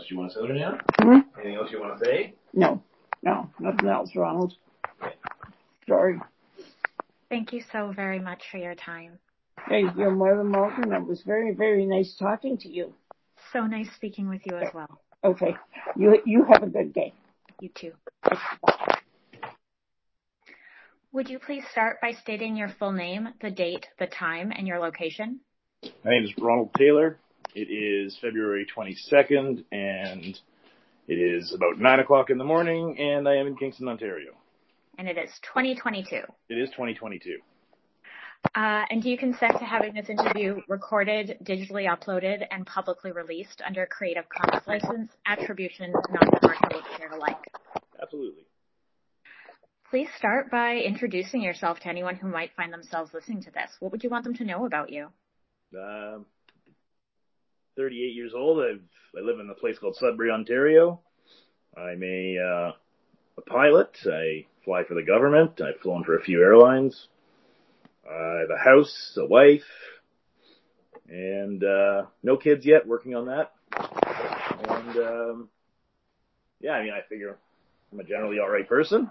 else you want to say, Leanna? Hmm? Anything else you want to say? No, nothing else, Ronald. Sorry. Thank you so very much for your time. Hey, you're more than welcome. It was very, very nice talking to you. So nice speaking with you as well. Okay. You have a good day. You too. Would you please start by stating your full name, the date, the time, and your location? My name is Ronald Taylor. It is February 22nd, and it is about 9 o'clock in the morning, and I am in Kingston, Ontario. And it is 2022. It is 2022. And do you consent to having this interview recorded, digitally uploaded, and publicly released under Creative Commons license, attribution, non-commercial, share alike? Absolutely. Please start by introducing yourself to anyone who might find themselves listening to this. What would you want them to know about you? 38 years old. I live in a place called Sudbury, Ontario. I'm a pilot. I fly for the government. I've flown for a few airlines. I have a house, a wife, and no kids yet, working on that. And yeah, I mean, I figure I'm a generally all right person.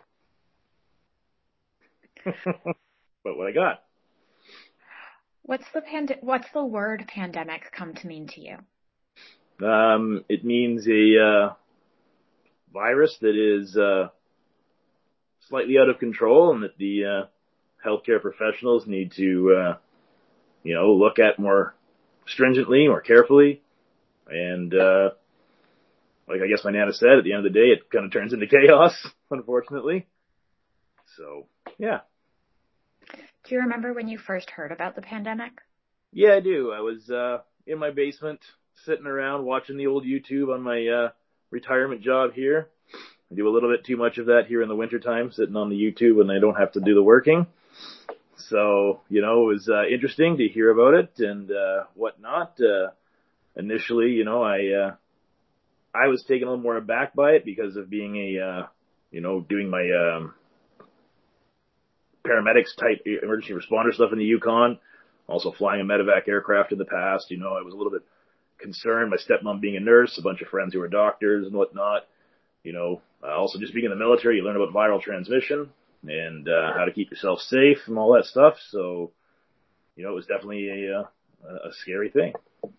But what I got? What's the word pandemic come to mean to you? It means a virus that is slightly out of control, and that the healthcare professionals need to look at more stringently, more carefully. And like I guess my Nana said, at the end of the day, it kind of turns into chaos, unfortunately. So, yeah. Do you remember when you first heard about the pandemic? Yeah, I do. I was in my basement, sitting around watching the old YouTube on my retirement job here. I do a little bit too much of that here in the wintertime, sitting on the YouTube when I don't have to do the working. So, it was interesting to hear about it and whatnot. Initially, I was taken a little more aback by it because of being doing my paramedics type emergency responder stuff in the Yukon, also flying a medevac aircraft in the past. I was a little bit concerned. My stepmom being a nurse, a bunch of friends who were doctors and whatnot. Also just being in the military, you learn about viral transmission and how to keep yourself safe and all that stuff. So, it was definitely a scary thing.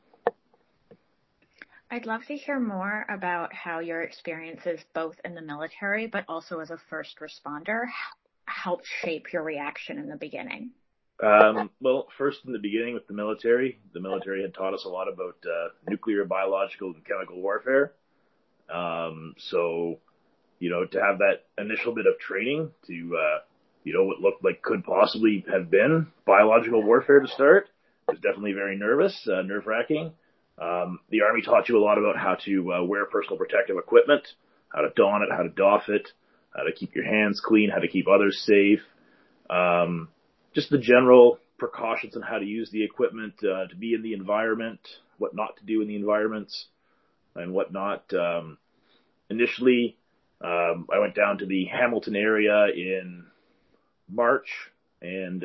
I'd love to hear more about how your experiences both in the military but also as a first responder helped shape your reaction in the beginning. Well, first in the beginning with the military had taught us a lot about nuclear, biological, and chemical warfare. So, to have that initial bit of training to, what looked like could possibly have been biological warfare to start was definitely very nerve-wracking. The Army taught you a lot about how to wear personal protective equipment, how to don it, how to doff it, how to keep your hands clean, how to keep others safe. Just the general precautions on how to use the equipment, to be in the environment, what not to do in the environments, and whatnot. Initially, I went down to the Hamilton area in March, and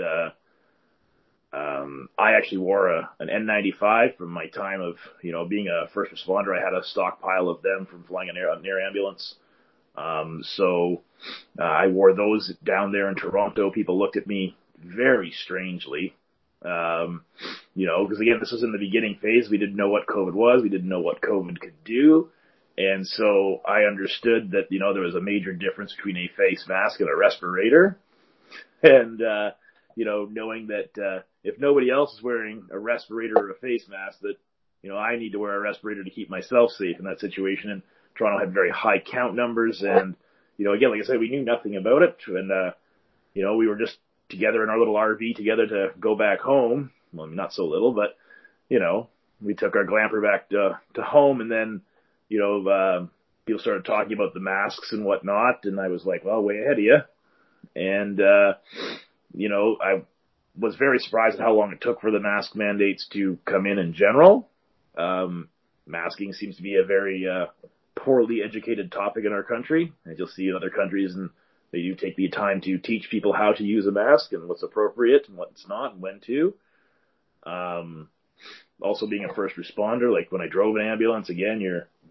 I actually wore an N95 from my time of, being a first responder. I had a stockpile of them from flying an air ambulance. So I wore those down there in Toronto. People looked at me very strangely. Because again, this was in the beginning phase. We didn't know what COVID was. We didn't know what COVID could do. And so I understood that, there was a major difference between a face mask and a respirator. And, knowing that, if nobody else is wearing a respirator or a face mask, that, I need to wear a respirator to keep myself safe in that situation. And Toronto had very high count numbers. And, again, like I said, we knew nothing about it. And, we were just together in our little RV together to go back home. Well, not so little, but, we took our glamper back to home, and then, people started talking about the masks and whatnot. And I was like, well, way ahead of you. And, I was very surprised at how long it took for the mask mandates to come in general. Masking seems to be a very, poorly educated topic in our country, as you'll see in other countries, and they do take the time to teach people how to use a mask and what's appropriate and what's not and when to. Also being a first responder, like when I drove an ambulance, again, you're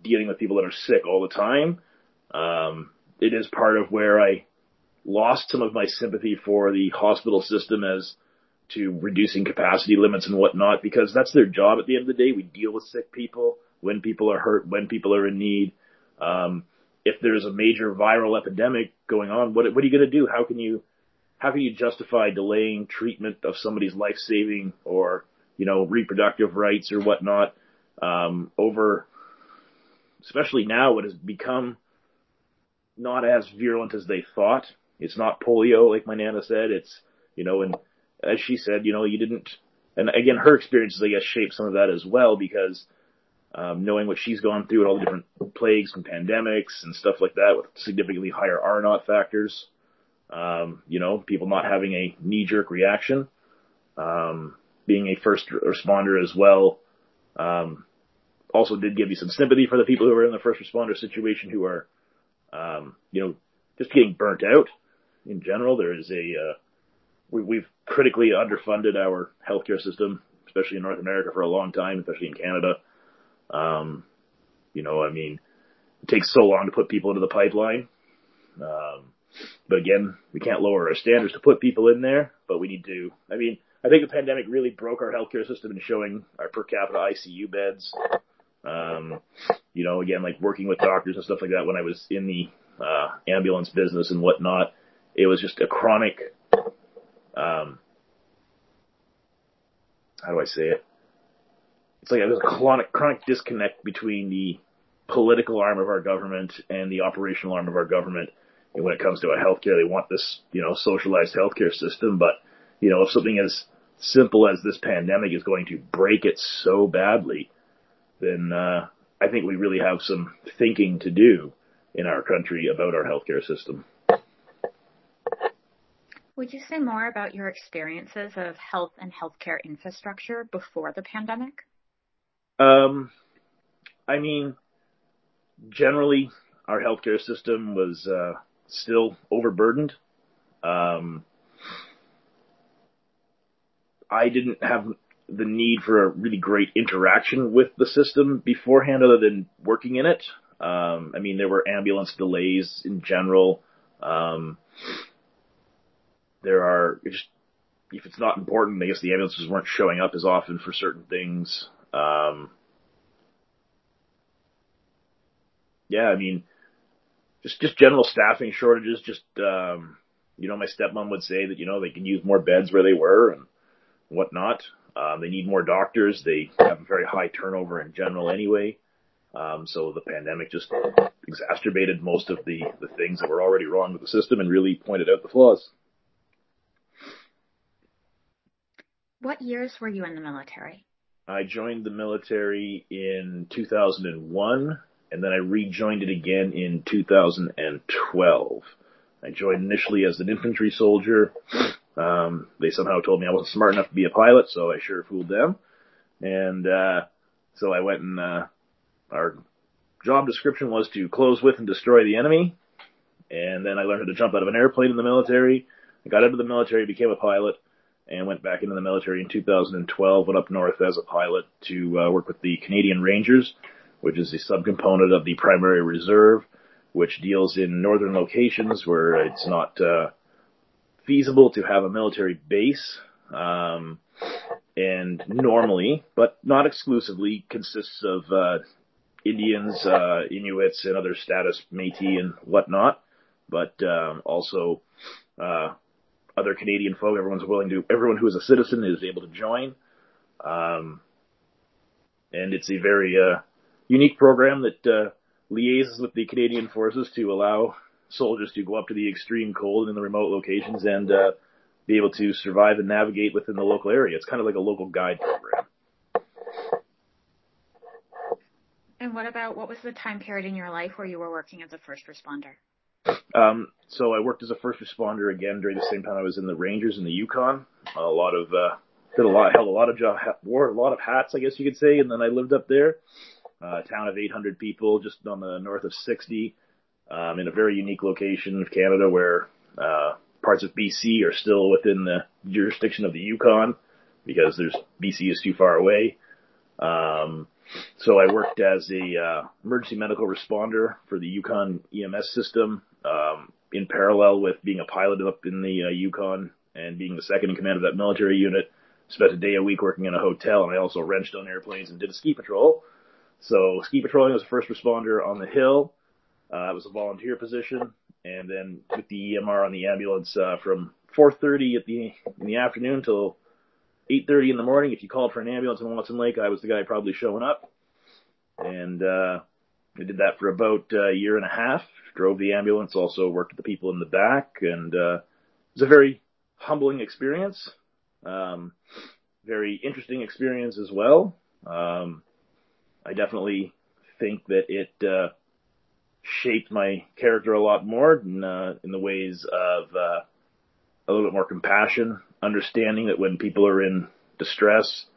dealing with people that are sick all the time. It is part of where I lost some of my sympathy for the hospital system as to reducing capacity limits and whatnot, because that's their job at the end of the day. We deal with sick people when people are hurt, when people are in need. If there's a major viral epidemic going on, what are you going to do? How can you justify delaying treatment of somebody's life-saving or, reproductive rights or whatnot, over, especially now, what has become not as virulent as they thought. It's not polio, like my Nana said. It's, and as she said, you didn't, and again, her experiences, I guess, shaped some of that as well, because knowing what she's gone through and all the different plagues and pandemics and stuff like that with significantly higher R0 factors, people not having a knee-jerk reaction, being a first responder as well, also did give you some sympathy for the people who are in the first responder situation who are, just getting burnt out in general. There is we've critically underfunded our healthcare system, especially in North America, for a long time, especially in Canada. It takes so long to put people into the pipeline. But again, we can't lower our standards to put people in there, but we need to. I think the pandemic really broke our healthcare system in showing our per capita ICU beds. Again, like working with doctors and stuff like that when I was in the ambulance business and whatnot, it was just a chronic, how do I say it? It's like there's a chronic disconnect between the political arm of our government and the operational arm of our government. And when it comes to healthcare, they want this, socialized healthcare system. But, if something as simple as this pandemic is going to break it so badly, then I think we really have some thinking to do in our country about our healthcare system. Would you say more about your experiences of health and healthcare infrastructure before the pandemic? Generally, our healthcare system was still overburdened. I didn't have the need for a really great interaction with the system beforehand other than working in it. There were ambulance delays in general. If it's not important, I guess the ambulances weren't showing up as often for certain things. Just general staffing shortages. My stepmom would say that, they can use more beds where they were and whatnot. They need more doctors. They have a very high turnover in general anyway. So the pandemic just exacerbated most of the things that were already wrong with the system and really pointed out the flaws. What years were you in the military? I joined the military in 2001, and then I rejoined it again in 2012. I joined initially as an infantry soldier. They somehow told me I wasn't smart enough to be a pilot, so I sure fooled them. And so I went and our job description was to close with and destroy the enemy. And then I learned how to jump out of an airplane in the military. I got into the military, became a pilot, and went back into the military in 2012, went up north as a pilot to work with the Canadian Rangers, which is a subcomponent of the Primary Reserve, which deals in northern locations where it's not feasible to have a military base, and normally, but not exclusively, consists of Indians, Inuits, and other status Métis and whatnot, but also other Canadian folk. Everyone who is a citizen is able to join. And it's a very unique program that liaises with the Canadian forces to allow soldiers to go up to the extreme cold in the remote locations and be able to survive and navigate within the local area. It's kind of like a local guide program. And what was the time period in your life where you were working as a first responder? So I worked as a first responder again during the same time I was in the Rangers in the Yukon. Held a lot of hats, I guess you could say, and then I lived up there. A town of 800 people, just on the north of 60, in a very unique location of Canada where parts of BC are still within the jurisdiction of the Yukon because BC is too far away. So I worked as a emergency medical responder for the Yukon EMS system, in parallel with being a pilot up in the Yukon and being the second in command of that military unit. Spent a day a week working in a hotel, and I also wrenched on airplanes and did a ski patrol. So ski patrolling was a first responder on the hill. It was a volunteer position, and then with the EMR on the ambulance from 4:30 in the afternoon till 8:30 in the morning. If you called for an ambulance in Watson Lake, I was the guy probably showing up. And I did that for about a year and a half. Drove the ambulance, also worked with the people in the back, and it was a very humbling experience. Very interesting experience as well. I definitely think that it shaped my character a lot more in the ways of a little bit more compassion, understanding that when people are in distress,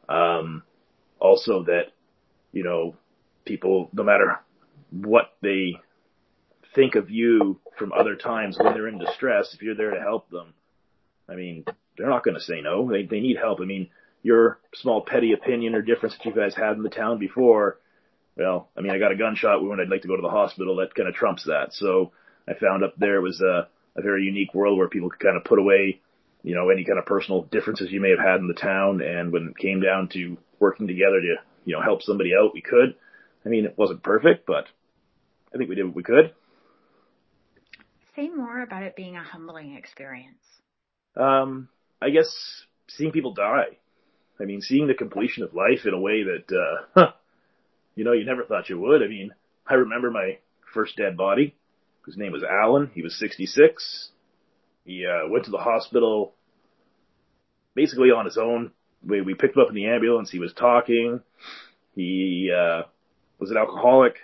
also that, you know, people, no matter what they think of you from other times when they're in distress, if you're there to help them, I mean, they're not going to say no. They need help. I mean, your small petty opinion or difference that you guys had in the town before, well, I mean, I got a gunshot wound. I'd like to go to the hospital. That kind of trumps that. So I found up there was a very unique world where people could kind of put away, you know, any kind of personal differences you may have had in the town. And when it came down to working together to, you know, help somebody out, we could. I mean, it wasn't perfect, but I think we did what we could. Say more about it being a humbling experience. I guess seeing people die. I mean, seeing the completion of life in a way that, you know, you never thought you would. I mean, I remember my first dead body, whose name was Alan. He was 66. He went to the hospital basically on his own. We picked him up in the ambulance. He was talking. He was an alcoholic.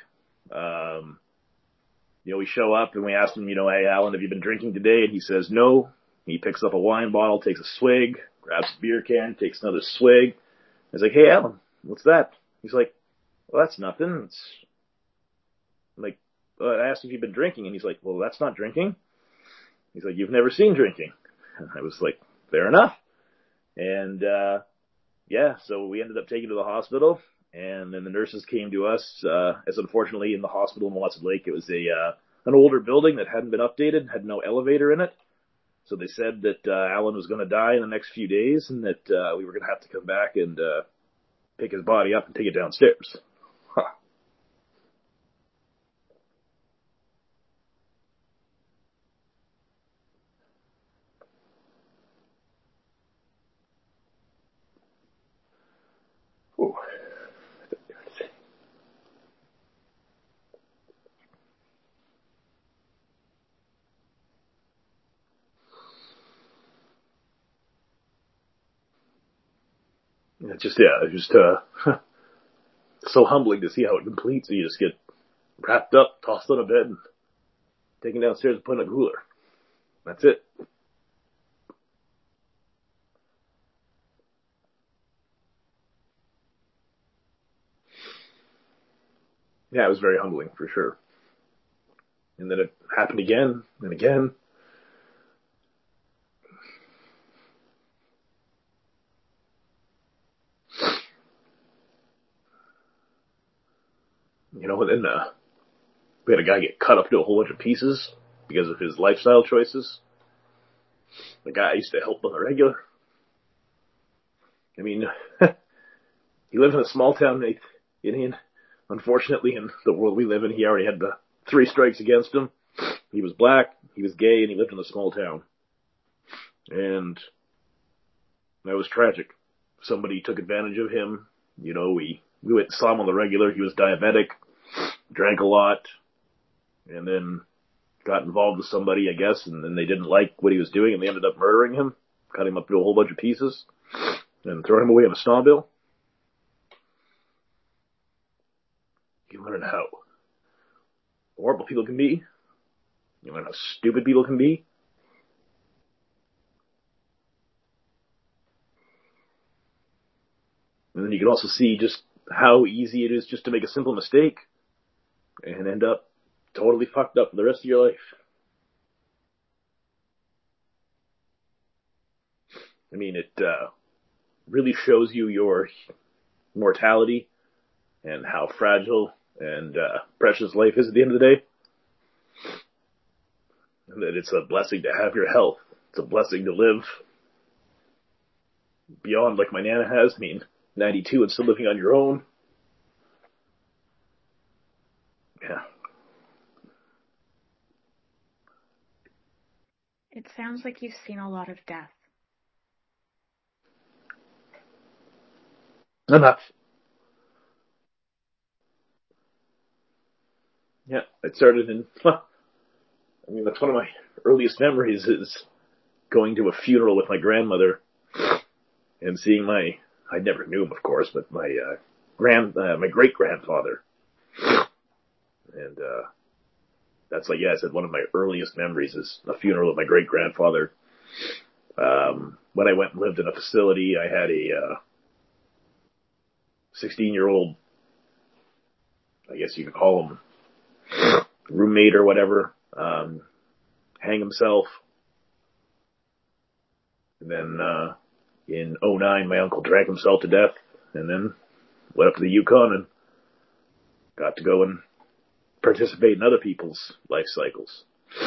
You know, we show up and we ask him, you know, hey, Alan, have you been drinking today? And he says no. He picks up a wine bottle, takes a swig, grabs a beer can, takes another swig. I was like, hey, Alan, what's that? He's like, well, that's nothing. It's like, I asked if you've been drinking, and he's like, well, that's not drinking. He's like, you've never seen drinking. And I was like, fair enough. And, yeah, so we ended up taking him to the hospital, and then the nurses came to us, as unfortunately in the hospital in Watson Lake, it was an older building that hadn't been updated, had no elevator in it. So they said that Alan was going to die in the next few days, and that we were going to have to come back and pick his body up and take it downstairs. Huh. Ooh. It's just, so humbling to see how it completes. You just get wrapped up, tossed on a bed, and taken downstairs and put in a cooler. That's it. Yeah, it was very humbling for sure. And then it happened again and again. You know, and then we had a guy get cut up into a whole bunch of pieces because of his lifestyle choices. The guy used to help on the regular. I mean, he lived in a small town, Indian. Unfortunately, in the world we live in, he already had the 3 strikes against him. He was black, he was gay, and he lived in a small town. And that was tragic. Somebody took advantage of him. You know, we went and saw him on the regular. He was diabetic, drank a lot, and then got involved with somebody, I guess, and then they didn't like what he was doing, and they ended up murdering him, cut him up into a whole bunch of pieces, and throwing him away on a snowmobile. You learn how horrible people can be. You learn how stupid people can be. And then you can also see just how easy it is just to make a simple mistake and end up totally fucked up for the rest of your life. I mean, it really shows you your mortality and how fragile and precious life is at the end of the day. And that it's a blessing to have your health. It's a blessing to live beyond like my Nana has. I mean, 92 and still living on your own. Yeah. It sounds like you've seen a lot of death. Enough. Yeah, it started in, I mean, that's one of my earliest memories is going to a funeral with my grandmother and seeing I never knew him, of course, but my great-grandfather. And, that's like, yeah, I said one of my earliest memories is a funeral of my great-grandfather. When I went and lived in a facility, I had a 16-year-old, I guess you could call him, roommate or whatever, hang himself. And then, in 2009, my uncle drank himself to death and then went up to the Yukon and got to go and participate in other people's life cycles.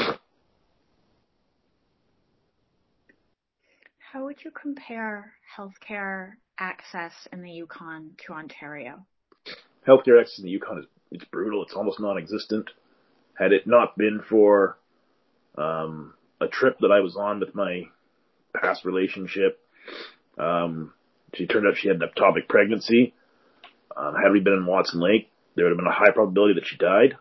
How would you compare healthcare access in the Yukon to Ontario? Healthcare access in the Yukon it's brutal. It's almost non-existent. Had it not been for a trip that I was on with my past relationship, she turned out she had an ectopic pregnancy. Had we been in Watson Lake, there would have been a high probability that she died.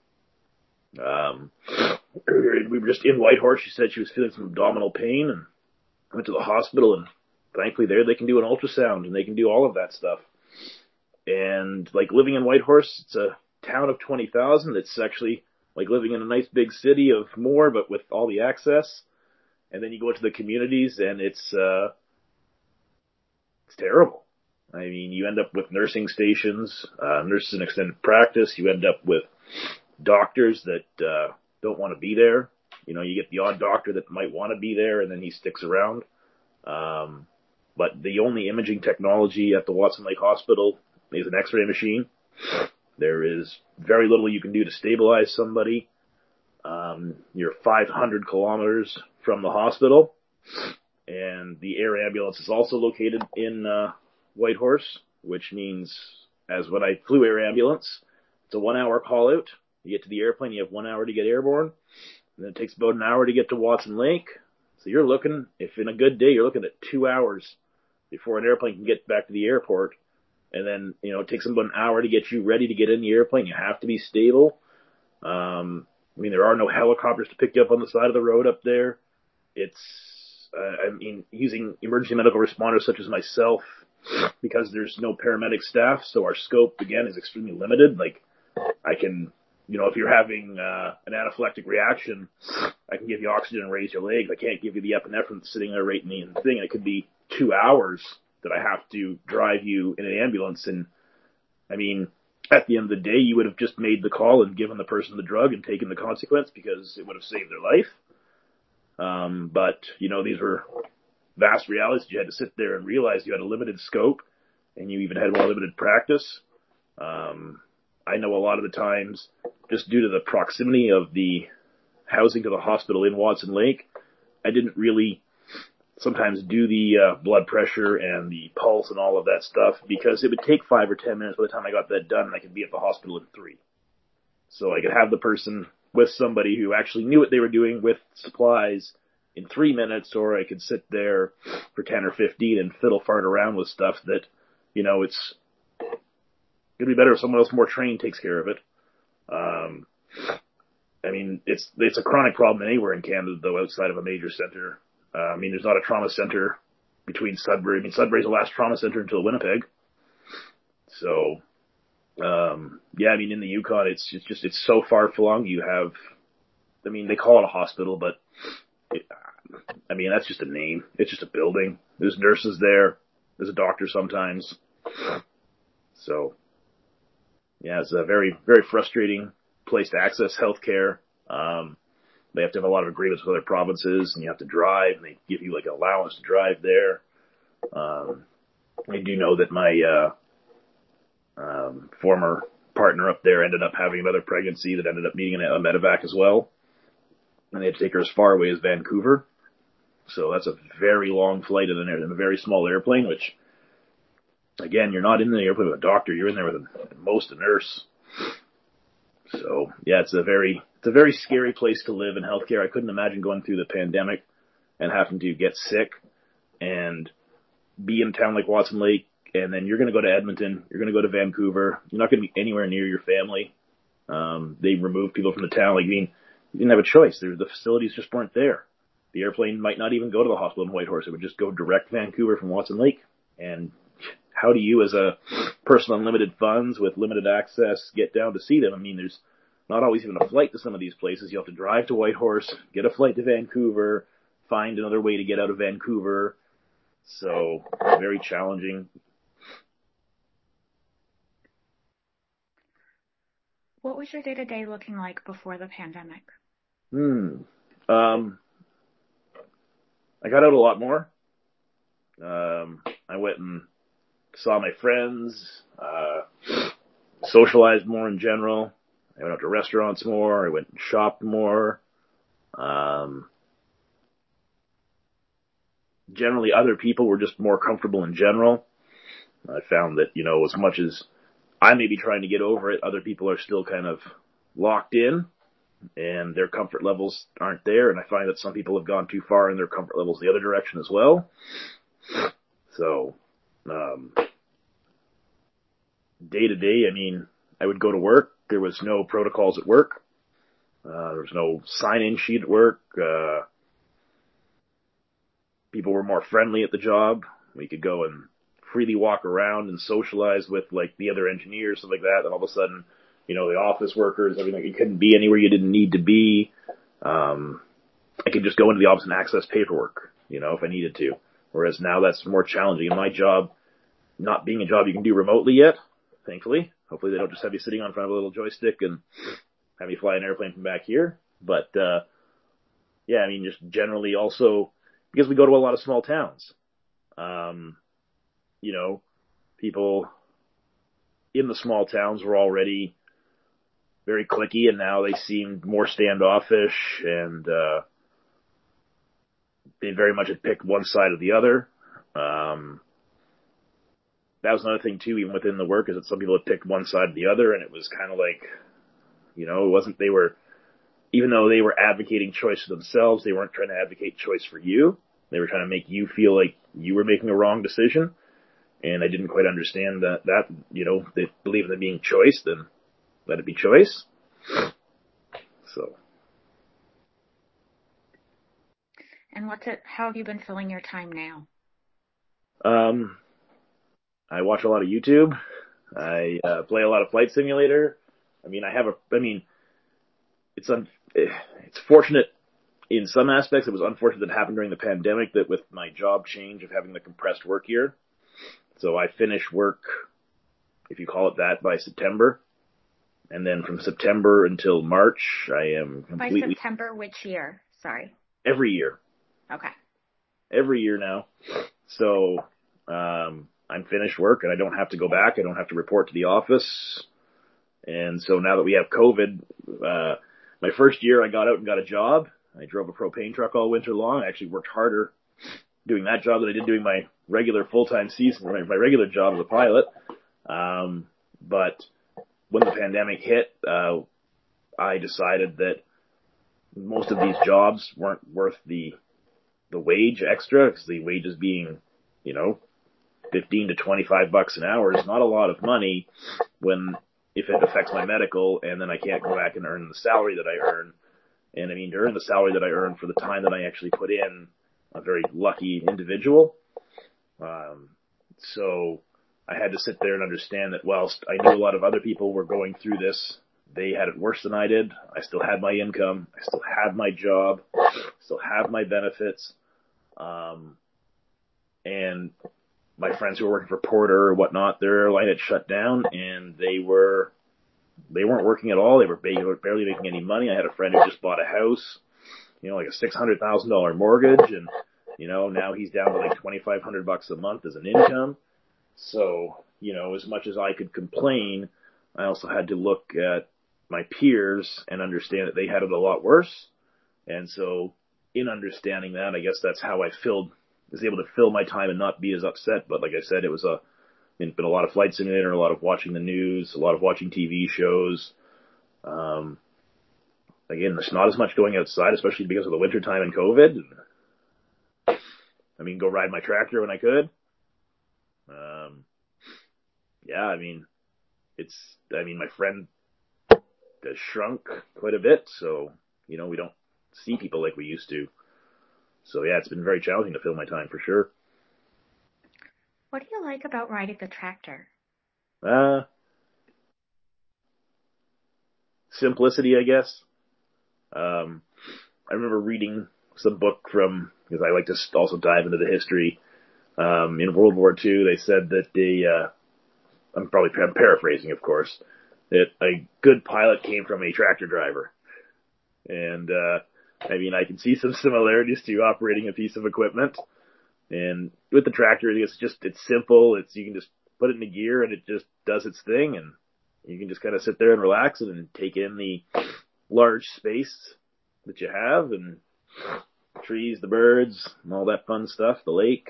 We were just in Whitehorse. She said she was feeling some abdominal pain and went to the hospital, and thankfully there they can do an ultrasound and they can do all of that stuff. And like living in Whitehorse, it's a town of 20,000. It's actually like living in a nice big city of more, but with all the access. And then you go into the communities and it's terrible. I mean, you end up with nursing stations, nurses in extended practice. You end up with doctors that don't want to be there. You know, you get the odd doctor that might want to be there and then he sticks around. But the only imaging technology at the Watson Lake Hospital is an x-ray machine. There is very little you can do to stabilize somebody. You're 500 kilometers from the hospital, and the air ambulance is also located in Whitehorse, which means, as when I flew air ambulance, it's a 1 hour call out. You get to the airplane, you have 1 hour to get airborne, and then it takes about an hour to get to Watson Lake. So you're looking, if in a good day, you're looking at 2 hours before an airplane can get back to the airport. And then, you know, it takes them about an hour to get you ready to get in the airplane. You have to be stable. I mean, there are no helicopters to pick you up on the side of the road up there. It's, I mean, using emergency medical responders such as myself, because there's no paramedic staff, so our scope, again, is extremely limited. Like, I can, you know, if you're having an anaphylactic reaction, I can give you oxygen and raise your legs. I can't give you the epinephrine that's sitting there right in the thing. It could be 2 hours that I have to drive you in an ambulance. And I mean, at the end of the day, you would have just made the call and given the person the drug and taken the consequence because it would have saved their life. But, you know, these were vast realities. You had to sit there and realize you had a limited scope and you even had more limited practice. I know a lot of the times, just due to the proximity of the housing to the hospital in Watson Lake, I didn't really sometimes do the blood pressure and the pulse and all of that stuff because it would take 5 or 10 minutes by the time I got that done, and I could be at the hospital in 3. So I could have the person with somebody who actually knew what they were doing with supplies in 3 minutes, or I could sit there for 10 or 15 and fiddle fart around with stuff that, you know, it's it'd be better if someone else more trained takes care of it. I mean, it's a chronic problem anywhere in Canada, though, outside of a major center. I mean, there's not a trauma center between Sudbury. I mean, Sudbury's the last trauma center until Winnipeg. So, yeah, I mean, in the Yukon, it's so far flung. You have, I mean, they call it a hospital, but I mean, that's just a name. It's just a building. There's nurses there. There's a doctor sometimes. So, yeah, it's a very, very frustrating place to access healthcare. They have to have a lot of agreements with other provinces, and you have to drive, and they give you like an allowance to drive there. I do know that my Former partner up there ended up having another pregnancy that ended up needing a medevac as well. And they had to take her as far away as Vancouver. So that's a very long flight in a very small airplane, which, again, you're not in the airplane with a doctor. You're in there with at most a nurse. So, yeah, it's a very scary place to live in healthcare. I couldn't imagine going through the pandemic and having to get sick and be in a town like Watson Lake, and then you're going to go to Edmonton, you're going to go to Vancouver. You're not going to be anywhere near your family. They removed people from the town. Like, I mean, you didn't have a choice. The facilities just weren't there. The airplane might not even go to the hospital in Whitehorse. It would just go direct Vancouver from Watson Lake. And how do you, as a person on limited funds with limited access, get down to see them? I mean, there's not always even a flight to some of these places. You have to drive to Whitehorse, get a flight to Vancouver, find another way to get out of Vancouver. So, very challenging. What was your day-to-day looking like before the pandemic? I got out a lot more. I went and saw my friends, socialized more in general. I went out to restaurants more. I went and shopped more. Generally, other people were just more comfortable in general. I found that, as much as I may be trying to get over it, other people are still kind of locked in, and their comfort levels aren't there. And I find that some people have gone too far in their comfort levels the other direction as well. So, day to day, I mean, I would go to work. There was no protocols at work. There was no sign-in sheet at work. People were more friendly at the job. We could go and freely walk around and socialize with, like, the other engineers, stuff like that. And all of a sudden, the office workers, everything, you couldn't be anywhere you didn't need to be. I could just go into the office and access paperwork, if I needed to. Whereas now that's more challenging. And my job, not being a job you can do remotely yet, thankfully. Hopefully they don't just have you sitting on front of a little joystick and have you fly an airplane from back here. But, yeah, I mean, just generally also, because we go to a lot of small towns, people in the small towns were already very cliquey, and now they seem more standoffish, and they very much had picked one side or the other. That was another thing too, even within the work, is that some people had picked one side or the other, and it was kind of like, it wasn't, even though they were advocating choice for themselves, they weren't trying to advocate choice for you. They were trying to make you feel like you were making a wrong decision. And I didn't quite understand that, they believe in there being choice, then let it be choice. So. And how have you been filling your time now? I watch a lot of YouTube. I play a lot of Flight Simulator. It's fortunate in some aspects. It was unfortunate that it happened during the pandemic, that with my job change of having the compressed work year. So I finish work, if you call it that, by September. And then from September until March, I am completely... By September, which year? Sorry. Every year. Okay. Every year now. So, I'm finished work and I don't have to go back. I don't have to report to the office. And so now that we have COVID, my first year I got out and got a job. I drove a propane truck all winter long. I actually worked harder doing that job than I did doing my regular full-time season, my regular job as a pilot. But when the pandemic hit, I decided that most of these jobs weren't worth the wage extra, because the wages being, $15 to $25 an hour is not a lot of money if it affects my medical, and then I can't go back and earn the salary that I earn. And I mean, to earn the salary that I earn for the time that I actually put in, a very lucky individual. So I had to sit there and understand that whilst I knew a lot of other people were going through this, they had it worse than I did. I still had my income. I still had my job. Still have my benefits. And my friends who were working for Porter or whatnot, their airline had shut down, and they weren't working at all. They were barely making any money. I had a friend who just bought a house, like a $600,000 mortgage, and now he's down to like $2,500 a month as an income. So as much as I could complain, I also had to look at my peers and understand that they had it a lot worse. And so in understanding that, I guess that's how I was able to fill my time and not be as upset. But like I said, it's been a lot of Flight Simulator, a lot of watching the news, a lot of watching TV shows. Again, there's not as much going outside, especially because of the winter time and COVID. Go ride my tractor when I could. My friend has shrunk quite a bit, so, we don't see people like we used to. So yeah, it's been very challenging to fill my time for sure. What do you like about riding the tractor? Simplicity, I guess. I remember reading some book because I like to also dive into the history. In World War II, they said that I'm paraphrasing, of course, that a good pilot came from a tractor driver. And, I can see some similarities to operating a piece of equipment. And with the tractor, it's simple. You can just put it in the gear and it just does its thing, and you can just kind of sit there and relax and take in the large space that you have, and trees, the birds, and all that fun stuff, the lake.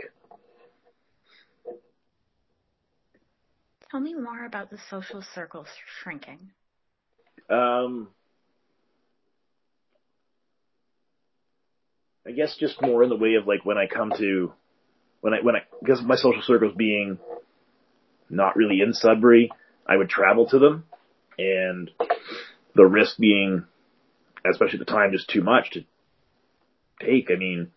Tell me more about the social circle shrinking. I guess just more in the way of because my social circles being not really in Sudbury, I would travel to them, and the risk being, especially at the time, just too much to take. Going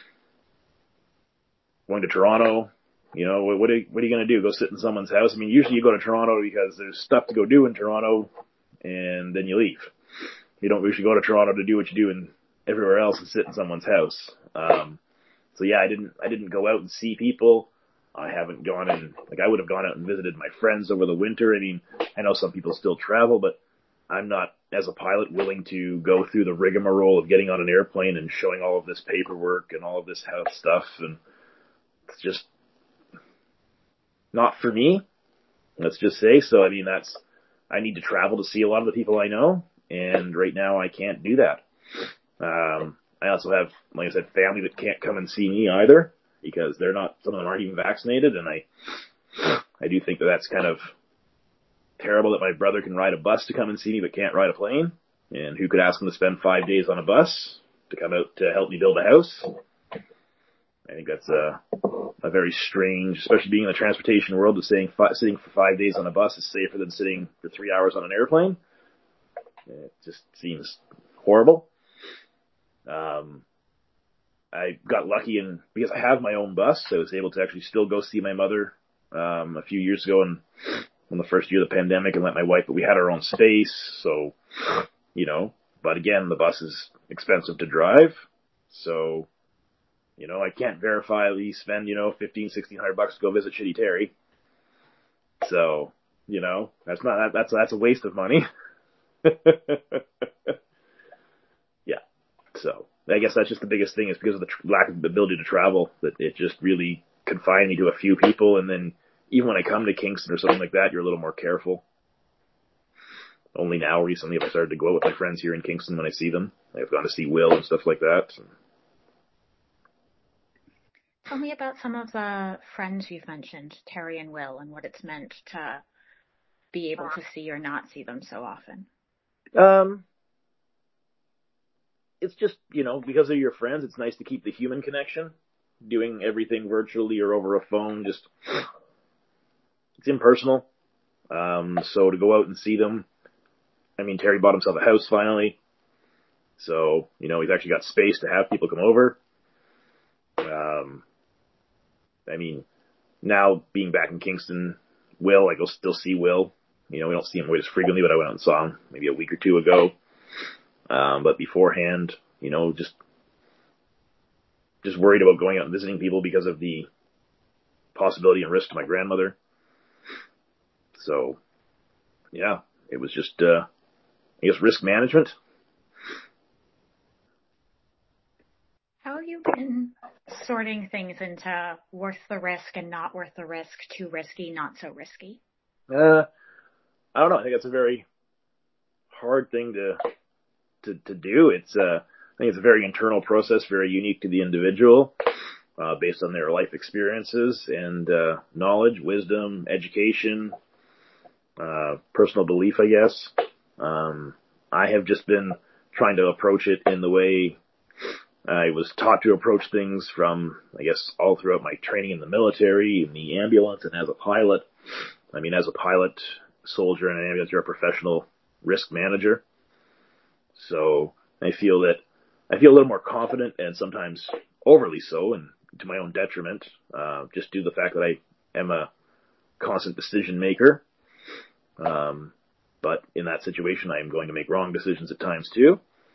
to Toronto, what are you going to do? Go sit in someone's house? Usually you go to Toronto because there's stuff to go do in Toronto, and then you leave. You don't usually go to Toronto to do what you do in everywhere else and sit in someone's house. So yeah, I didn't go out and see people. I haven't gone I would have gone out and visited my friends over the winter. I know some people still travel, but I'm not, as a pilot, willing to go through the rigmarole of getting on an airplane and showing all of this paperwork and all of this house stuff. And it's just not for me, let's just say. So, I need to travel to see a lot of the people I know, and right now I can't do that. I also have, like I said, family that can't come and see me either, because some of them aren't even vaccinated, and I do think that that's kind of terrible that my brother can ride a bus to come and see me but can't ride a plane, and who could ask him to spend 5 days on a bus to come out to help me build a house. I think that's a very strange, especially being in the transportation world, that sitting for 5 days on a bus is safer than sitting for 3 hours on an airplane. It just seems horrible. I got lucky, and because I have my own bus, I was able to actually still go see my mother a few years ago, in the first year of the pandemic, and let my wife, but we had our own space, so, but again, the bus is expensive to drive, so, I can't verify we spend, $1,500-$1,600 to go visit Shitty Terry. So, that's a waste of money. Yeah. So I guess that's just the biggest thing, is because of the lack of the ability to travel, that it just really confined me to a few people. And then even when I come to Kingston or something like that, you're a little more careful. Only now recently have I started to go out with my friends here in Kingston when I see them. I've gone to see Will and stuff like that. Tell me about some of the friends you've mentioned, Terry and Will, and what it's meant to be able to see or not see them so often. It's just, because they're your friends, it's nice to keep the human connection. Doing everything virtually or over a phone, it's impersonal. So to go out and see them, Terry bought himself a house finally. So, he's actually got space to have people come over. Now being back in Kingston, Will, I go still see Will. We don't see him quite as frequently, but I went out and saw him maybe a week or two ago. But beforehand, just worried about going out and visiting people because of the possibility and risk to my grandmother. So, yeah, it was just, risk management. How have you been sorting things into worth the risk and not worth the risk, too risky, not so risky? I don't know. I think that's a very hard thing to do. I think it's a very internal process, very unique to the individual, based on their life experiences and knowledge, wisdom, education, personal belief, I guess. I have just been trying to approach it in the way I was taught to approach things from, I guess, all throughout my training in the military, in the ambulance, and as a pilot. I mean, as a pilot, soldier, and an ambulance, you're a professional risk manager. So I feel a little more confident, and sometimes overly so, and to my own detriment, just due to the fact that I am a constant decision maker. But in that situation, I am going to make wrong decisions at times too.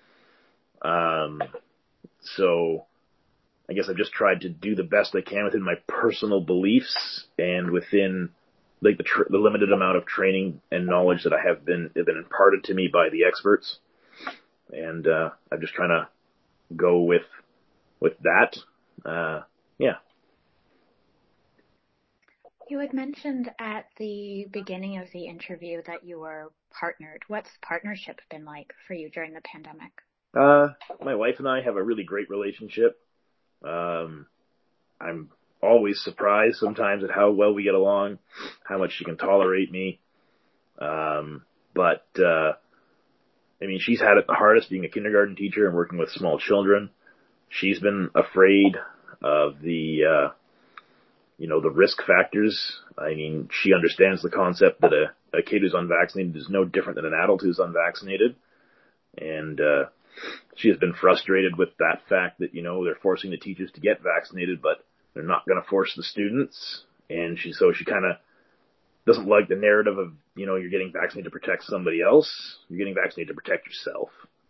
So I guess I've just tried to do the best I can within my personal beliefs and within like the limited amount of training and knowledge that have been imparted to me by the experts. And, I'm just trying to go with that. Yeah. You had mentioned at the beginning of the interview that you were partnered. What's partnership been like for you during the pandemic? My wife and I have a really great relationship. I'm always surprised sometimes at how well we get along, how much she can tolerate me. But I mean, she's had it the hardest being a kindergarten teacher and working with small children. She's been afraid of the risk factors. I mean, she understands the concept that a kid who's unvaccinated is no different than an adult who's unvaccinated. And, she has been frustrated with that fact that, they're forcing the teachers to get vaccinated, but they're not going to force the students. And she kind of doesn't like the narrative of, you're getting vaccinated to protect somebody else. You're getting vaccinated to protect yourself.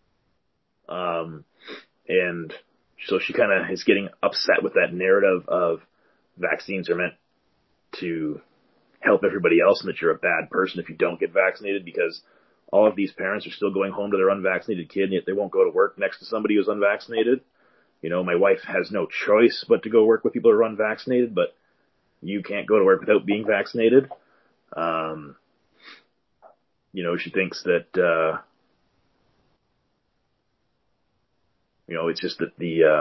And so she kind of is getting upset with that narrative of vaccines are meant to help everybody else and that you're a bad person if you don't get vaccinated, because all of these parents are still going home to their unvaccinated kid, and yet they won't go to work next to somebody who's unvaccinated. My wife has no choice but to go work with people who are unvaccinated, but you can't go to work without being vaccinated. She thinks that, it's just that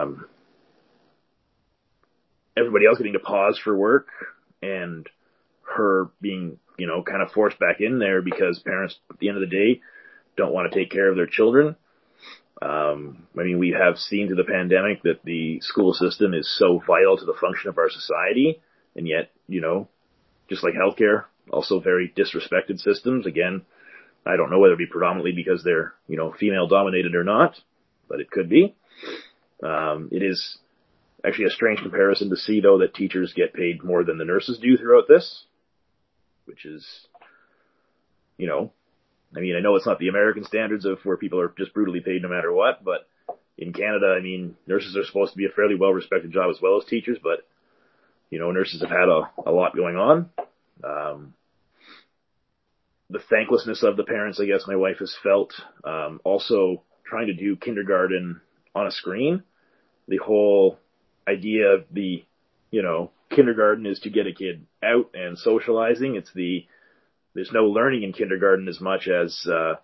everybody else getting to pause for work and her being, kind of forced back in there because parents at the end of the day don't want to take care of their children. I mean, we have seen through the pandemic that the school system is so vital to the function of our society, and yet, just like healthcare, also very disrespected systems. Again, I don't know whether it be predominantly because they're, female dominated or not, but it could be. It is actually a strange comparison to see, though, that teachers get paid more than the nurses do throughout this, which is, I mean, I know it's not the American standards of where people are just brutally paid no matter what, but in Canada, I mean, nurses are supposed to be a fairly well-respected job as well as teachers, but, nurses have had a lot going on. The thanklessness of the parents, I guess my wife has felt, also trying to do kindergarten on a screen. The whole idea of the, kindergarten is to get a kid out and socializing. There's no learning in kindergarten as much as,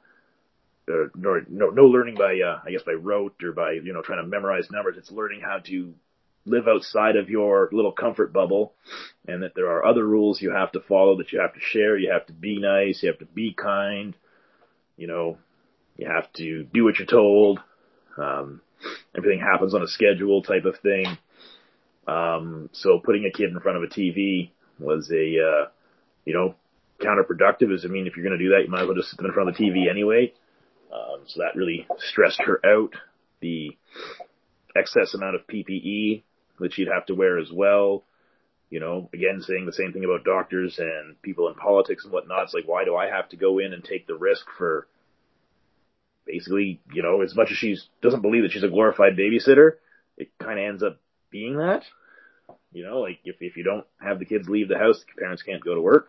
no learning by, I guess by rote or by, trying to memorize numbers. It's learning how to live outside of your little comfort bubble, and that there are other rules you have to follow, that you have to share. You have to be nice. You have to be kind. You have to do what you're told. Everything happens on a schedule type of thing. So putting a kid in front of a TV was counterproductive. If you're going to do that, you might as well just sit them in front of the TV anyway. So that really stressed her out. The excess amount of PPE that she'd have to wear as well. Again, saying the same thing about doctors and people in politics and whatnot. It's like, why do I have to go in and take the risk for basically, as much as she doesn't believe that she's a glorified babysitter, it kind of ends up being that. Like if you don't have the kids leave the house, the parents can't go to work.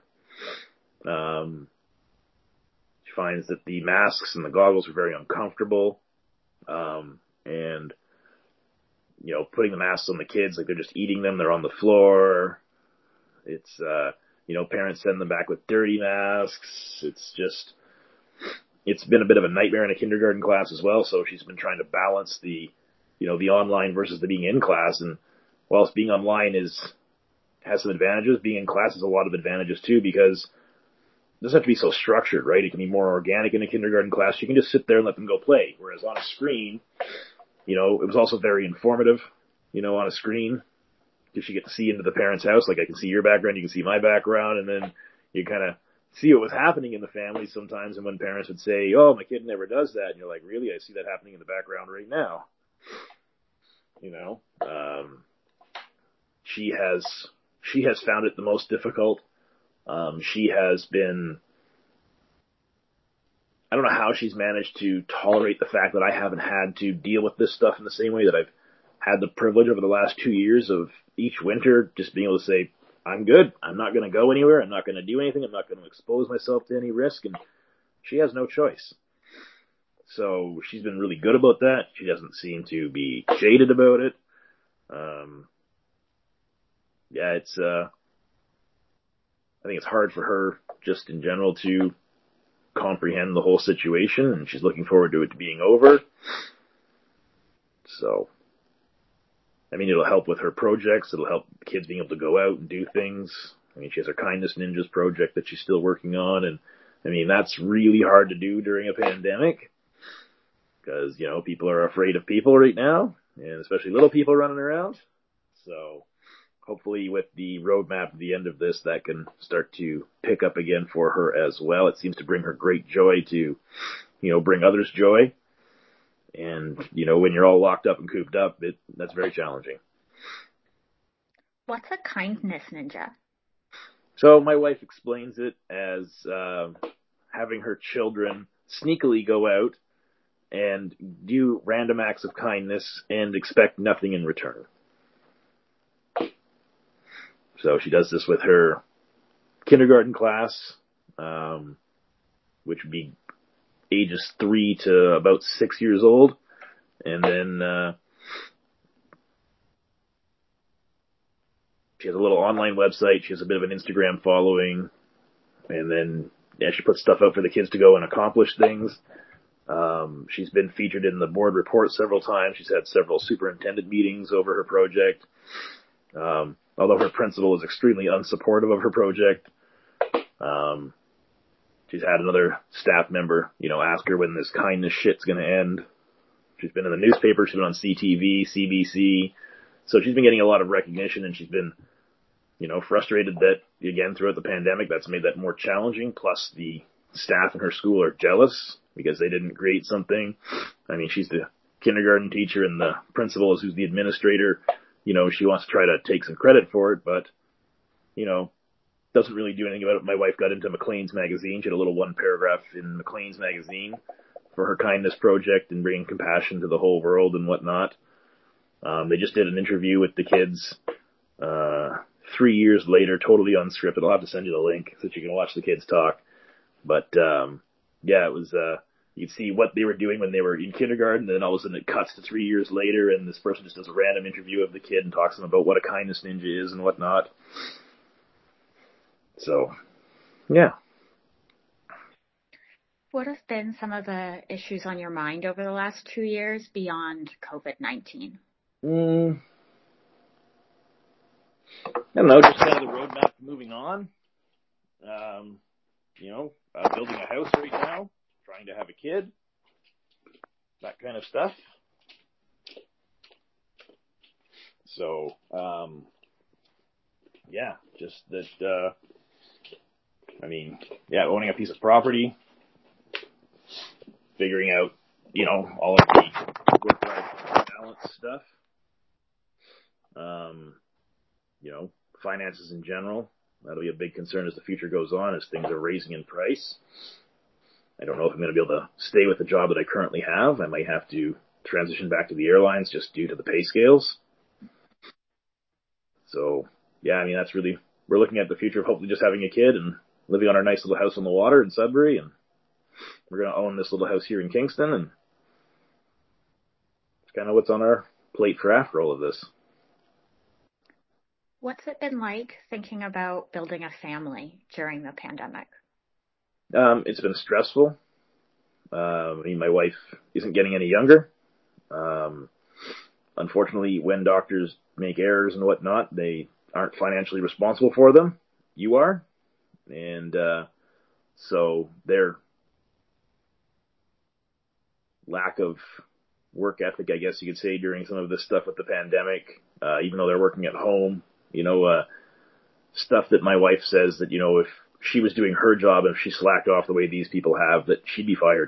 She finds that the masks and the goggles are very uncomfortable. And putting the masks on the kids, like they're just eating them. They're on the floor. It's, parents send them back with dirty masks. It's been a bit of a nightmare in a kindergarten class as well. So she's been trying to balance the online versus the being in class. And whilst being online has some advantages, being in class has a lot of advantages too, because it doesn't have to be so structured, right? It can be more organic in a kindergarten class. You can just sit there and let them go play. Whereas on a screen, it was also very informative, on a screen, because you get to see into the parent's house. Like I can see your background, you can see my background, and then you kind of see what was happening in the family sometimes. And when parents would say, "Oh, my kid never does that," and you're like, "Really? I see that happening in the background right now." She has found it the most difficult. She has been, I don't know how she's managed to tolerate the fact that I haven't had to deal with this stuff in the same way that I've had the privilege over the last 2 years of each winter just being able to say, I'm good. I'm not going to go anywhere. I'm not going to do anything. I'm not going to expose myself to any risk. And she has no choice. So she's been really good about that. She doesn't seem to be jaded about it. I think it's hard for her just in general to comprehend the whole situation, and she's looking forward to it being over. So, it'll help with her projects. It'll help kids being able to go out and do things. She has her Kindness Ninjas project that she's still working on, and that's really hard to do during a pandemic because, people are afraid of people right now, and especially little people running around. So hopefully with the roadmap at the end of this, that can start to pick up again for her as well. It seems to bring her great joy to, bring others joy. And, when you're all locked up and cooped up, that's very challenging. What's a kindness ninja? So my wife explains it as having her children sneakily go out and do random acts of kindness and expect nothing in return. So she does this with her kindergarten class, which would be ages 3 to about 6 years old. And then she has a little online website. She has a bit of an Instagram following. And then she puts stuff out for the kids to go and accomplish things. She's been featured in the board report several times. She's had several superintendent meetings over her project. Although her principal is extremely unsupportive of her project. She's had another staff member, ask her when this kindness shit's gonna end. She's been in the newspaper, she's been on CTV, CBC. So she's been getting a lot of recognition, and she's been, frustrated that, again, throughout the pandemic, that's made that more challenging. Plus the staff in her school are jealous because they didn't create something. She's the kindergarten teacher, and the principal is who's the administrator. She wants to try to take some credit for it, but, doesn't really do anything about it. My wife got into Maclean's magazine. She had a little one paragraph in Maclean's magazine for her kindness project and bringing compassion to the whole world and whatnot. They just did an interview with the kids, 3 years later, totally unscripted. I'll have to send you the link so that you can watch the kids talk. But, it was, you'd see what they were doing when they were in kindergarten, and then all of a sudden it cuts to 3 years later, and this person just does a random interview of the kid and talks to them about what a kindness ninja is and whatnot. So, yeah. What have been some of the issues on your mind over the last 2 years beyond COVID-19? I don't know, just kind of the roadmap moving on. Building a house right now, trying to have a kid, that kind of stuff. So, just that, owning a piece of property, figuring out, all of the work-life balance stuff, finances in general. That'll be a big concern as the future goes on, as things are raising in price. I don't know if I'm going to be able to stay with the job that I currently have. I might have to transition back to the airlines just due to the pay scales. So, that's really, we're looking at the future of hopefully just having a kid and living on our nice little house on the water in Sudbury, and we're going to own this little house here in Kingston, and it's kind of what's on our plate for after all of this. What's it been like thinking about building a family during the pandemic? It's been stressful. My wife isn't getting any younger. Unfortunately, when doctors make errors and whatnot, they aren't financially responsible for them. You are. And so their lack of work ethic, I guess you could say, during some of this stuff with the pandemic, even though they're working at home, stuff that my wife says that, if she was doing her job and if she slacked off the way these people have, that she'd be fired.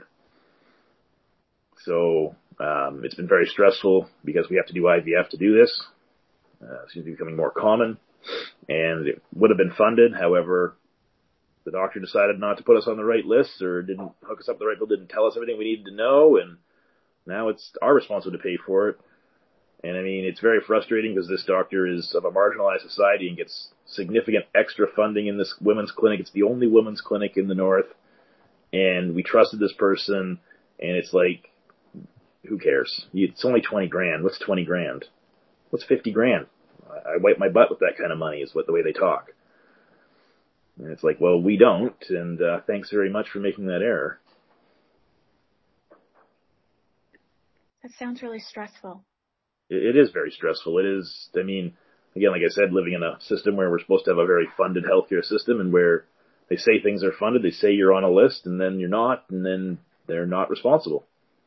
So it's been very stressful because we have to do IVF to do this. It seems to be becoming more common, and it would have been funded. However, the doctor decided not to put us on the right list or didn't hook us up with the right people, didn't tell us everything we needed to know, and now it's our responsibility to pay for it. And I mean, it's very frustrating because this doctor is of a marginalized society and gets significant extra funding in this women's clinic. It's the only women's clinic in the north, and we trusted this person, and it's like, who cares? It's only 20 grand. What's 20 grand? What's 50 grand? I wipe my butt with that kind of money is the way they talk. And it's like, well, we don't, and thanks very much for making that error. That sounds really stressful. It is very stressful. It is, I mean, again, like I said, living in a system where we're supposed to have a very funded healthcare system and where they say things are funded, they say you're on a list, and then you're not, and then they're not responsible.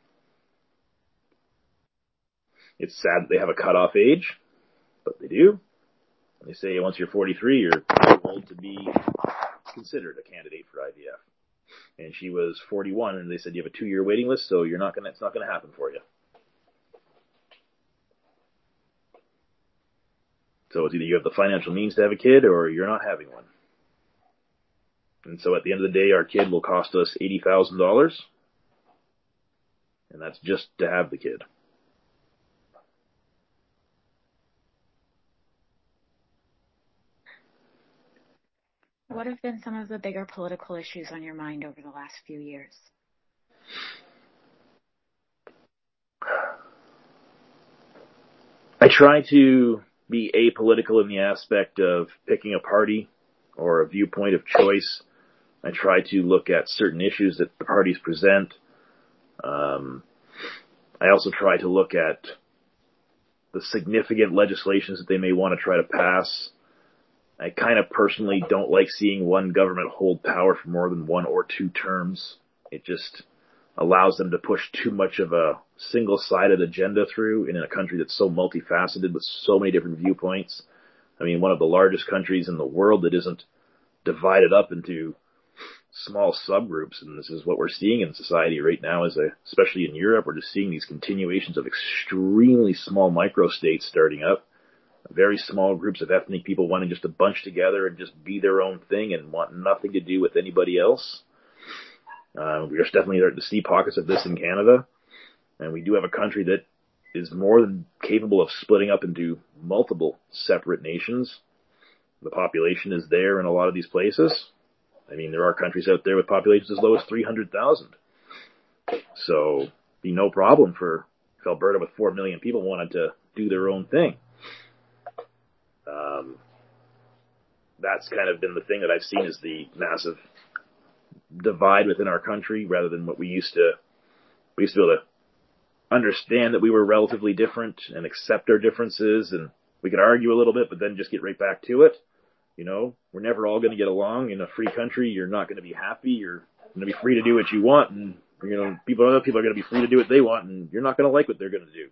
It's sad that they have a cutoff age, but they do. They say once you're 43, you're too old to be considered a candidate for IVF. And she was 41, and they said you have a 2-year waiting list, so it's not going to happen for you. So it's either you have the financial means to have a kid or you're not having one. And so at the end of the day, our kid will cost us $80,000, and that's just to have the kid. What have been some of the bigger political issues on your mind over the last few years? I try to be apolitical in the aspect of picking a party or a viewpoint of choice. I try to look at certain issues that the parties present. I also try to look at the significant legislations that they may want to try to pass. I kind of personally don't like seeing one government hold power for more than 1 or 2 terms. It just allows them to push too much of a single-sided agenda through in a country that's so multifaceted with so many different viewpoints. I mean, one of the largest countries in the world that isn't divided up into small subgroups, and this is what we're seeing in society right now, especially in Europe, we're just seeing these continuations of extremely small microstates starting up. Very small groups of ethnic people wanting just to bunch together and just be their own thing and want nothing to do with anybody else. We are definitely starting to see pockets of this in Canada, and we do have a country that is more than capable of splitting up into multiple separate nations. The population is there in a lot of these places. I mean, there are countries out there with populations as low as 300,000. So, it'd be no problem if Alberta with 4 million people wanted to do their own thing. That's kind of been the thing that I've seen is the massive divide within our country rather than what we used to be able to understand that we were relatively different and accept our differences, and we could argue a little bit, but then just get right back to it. We're never all going to get along in a free country. You're not going to be happy. You're going to be free to do what you want, and other people are going to be free to do what they want, and you're not going to like what they're going to do.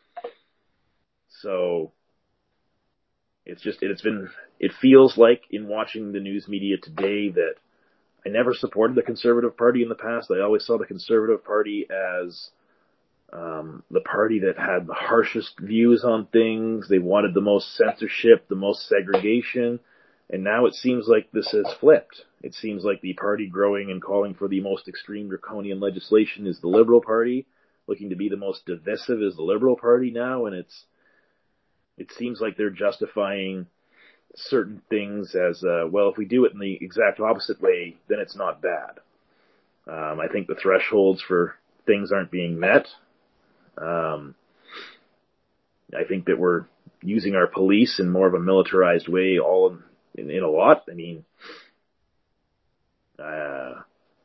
So it feels like in watching the news media today that I never supported the Conservative Party in the past. I always saw the Conservative Party as the party that had the harshest views on things. They wanted the most censorship, the most segregation. And now it seems like this has flipped. It seems like the party growing and calling for the most extreme draconian legislation is the Liberal Party. Looking to be the most divisive is the Liberal Party now. And it seems like they're justifying certain things as, if we do it in the exact opposite way, then it's not bad. I think the thresholds for things aren't being met. I think that we're using our police in more of a militarized way all in a lot. I mean, I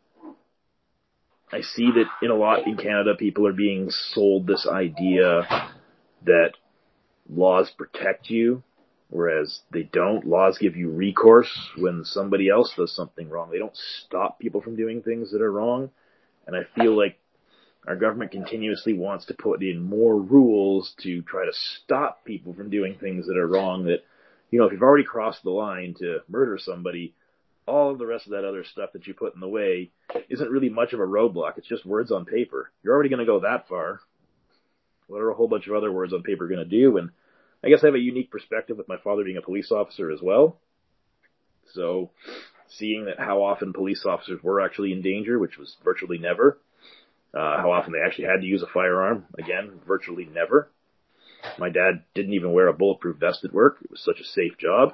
see that in a lot in Canada, people are being sold this idea that laws protect you, whereas they don't. Laws give you recourse when somebody else does something wrong. They don't stop people from doing things that are wrong. And I feel like our government continuously wants to put in more rules to try to stop people from doing things that are wrong. That, you know, if you've already crossed the line to murder somebody, all of the rest of that other stuff that you put in the way isn't really much of a roadblock. It's just words on paper. You're already going to go that far. What are a whole bunch of other words on paper going to do? And I guess I have a unique perspective with my father being a police officer as well. So seeing that how often police officers were actually in danger, which was virtually never. How often they actually had to use a firearm, again, virtually never. My dad didn't even wear a bulletproof vest at work. It was such a safe job.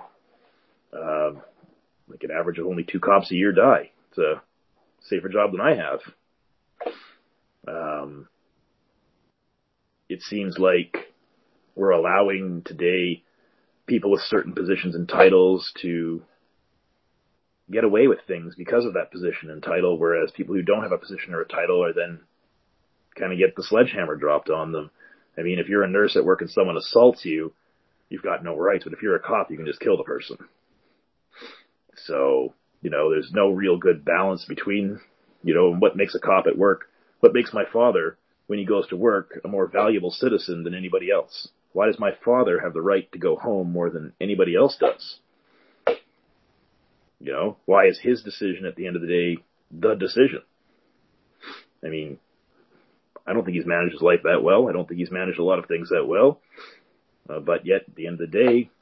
Like an average of only 2 cops a year die. It's a safer job than I have. It seems like we're allowing today people with certain positions and titles to get away with things because of that position and title, whereas people who don't have a position or a title are then kind of get the sledgehammer dropped on them. I mean, if you're a nurse at work and someone assaults you, you've got no rights, but if you're a cop, you can just kill the person. So, you know, there's no real good balance between, you know, what makes a cop at work, what makes my father, when he goes to work, a more valuable citizen than anybody else. Why does my father have the right to go home more than anybody else does? You know, why is his decision at the end of the day the decision? I mean, I don't think he's managed his life that well. I don't think he's managed a lot of things that well. But yet, at the end of the day,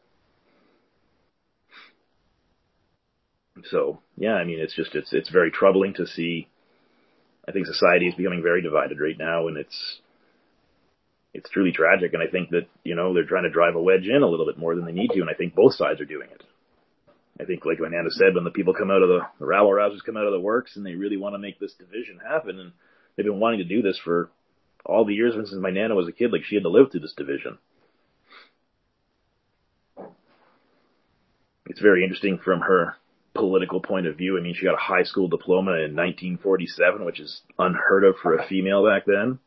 so, yeah, I mean, it's very troubling to see. I think society is becoming very divided right now, and it's truly tragic. And I think that, you know, they're trying to drive a wedge in a little bit more than they need to, and I think both sides are doing it. I think, like my Nana said, when the people come out of the rabble-rousers come out of the works and they really want to make this division happen, and they've been wanting to do this for all the years since my Nana was a kid, like she had to live through this division. It's very interesting from her political point of view. I mean, she got a high school diploma in 1947, which is unheard of for a female back then.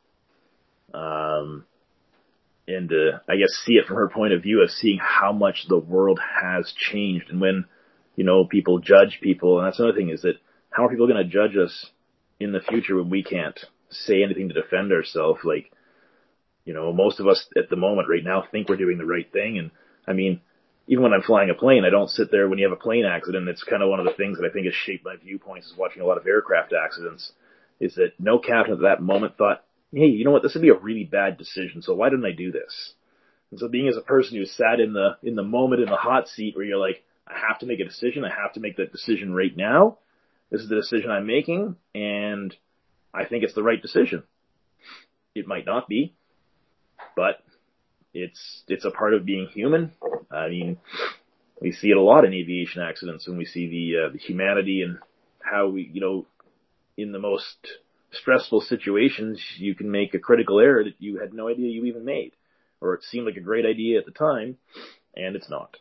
And I guess see it from her point of view of seeing how much the world has changed. And when, you know, people judge people, and that's another thing, is that how are people going to judge us in the future when we can't say anything to defend ourselves? Like, you know, most of us at the moment right now think we're doing the right thing. And I mean, even when I'm flying a plane, I don't sit there when you have a plane accident. It's kind of one of the things that I think has shaped my viewpoints is watching a lot of aircraft accidents, is that no captain at that moment thought, hey, you know what, this would be a really bad decision, so why didn't I do this? And so being as a person who sat in the moment in the hot seat where you're like, I have to make a decision, I have to make that decision right now. This is the decision I'm making, and I think it's the right decision. It might not be, but it's a part of being human. I mean, we see it a lot in aviation accidents when we see the humanity and how we, you know, in the most stressful situations, you can make a critical error that you had no idea you even made, or it seemed like a great idea at the time, and it's not.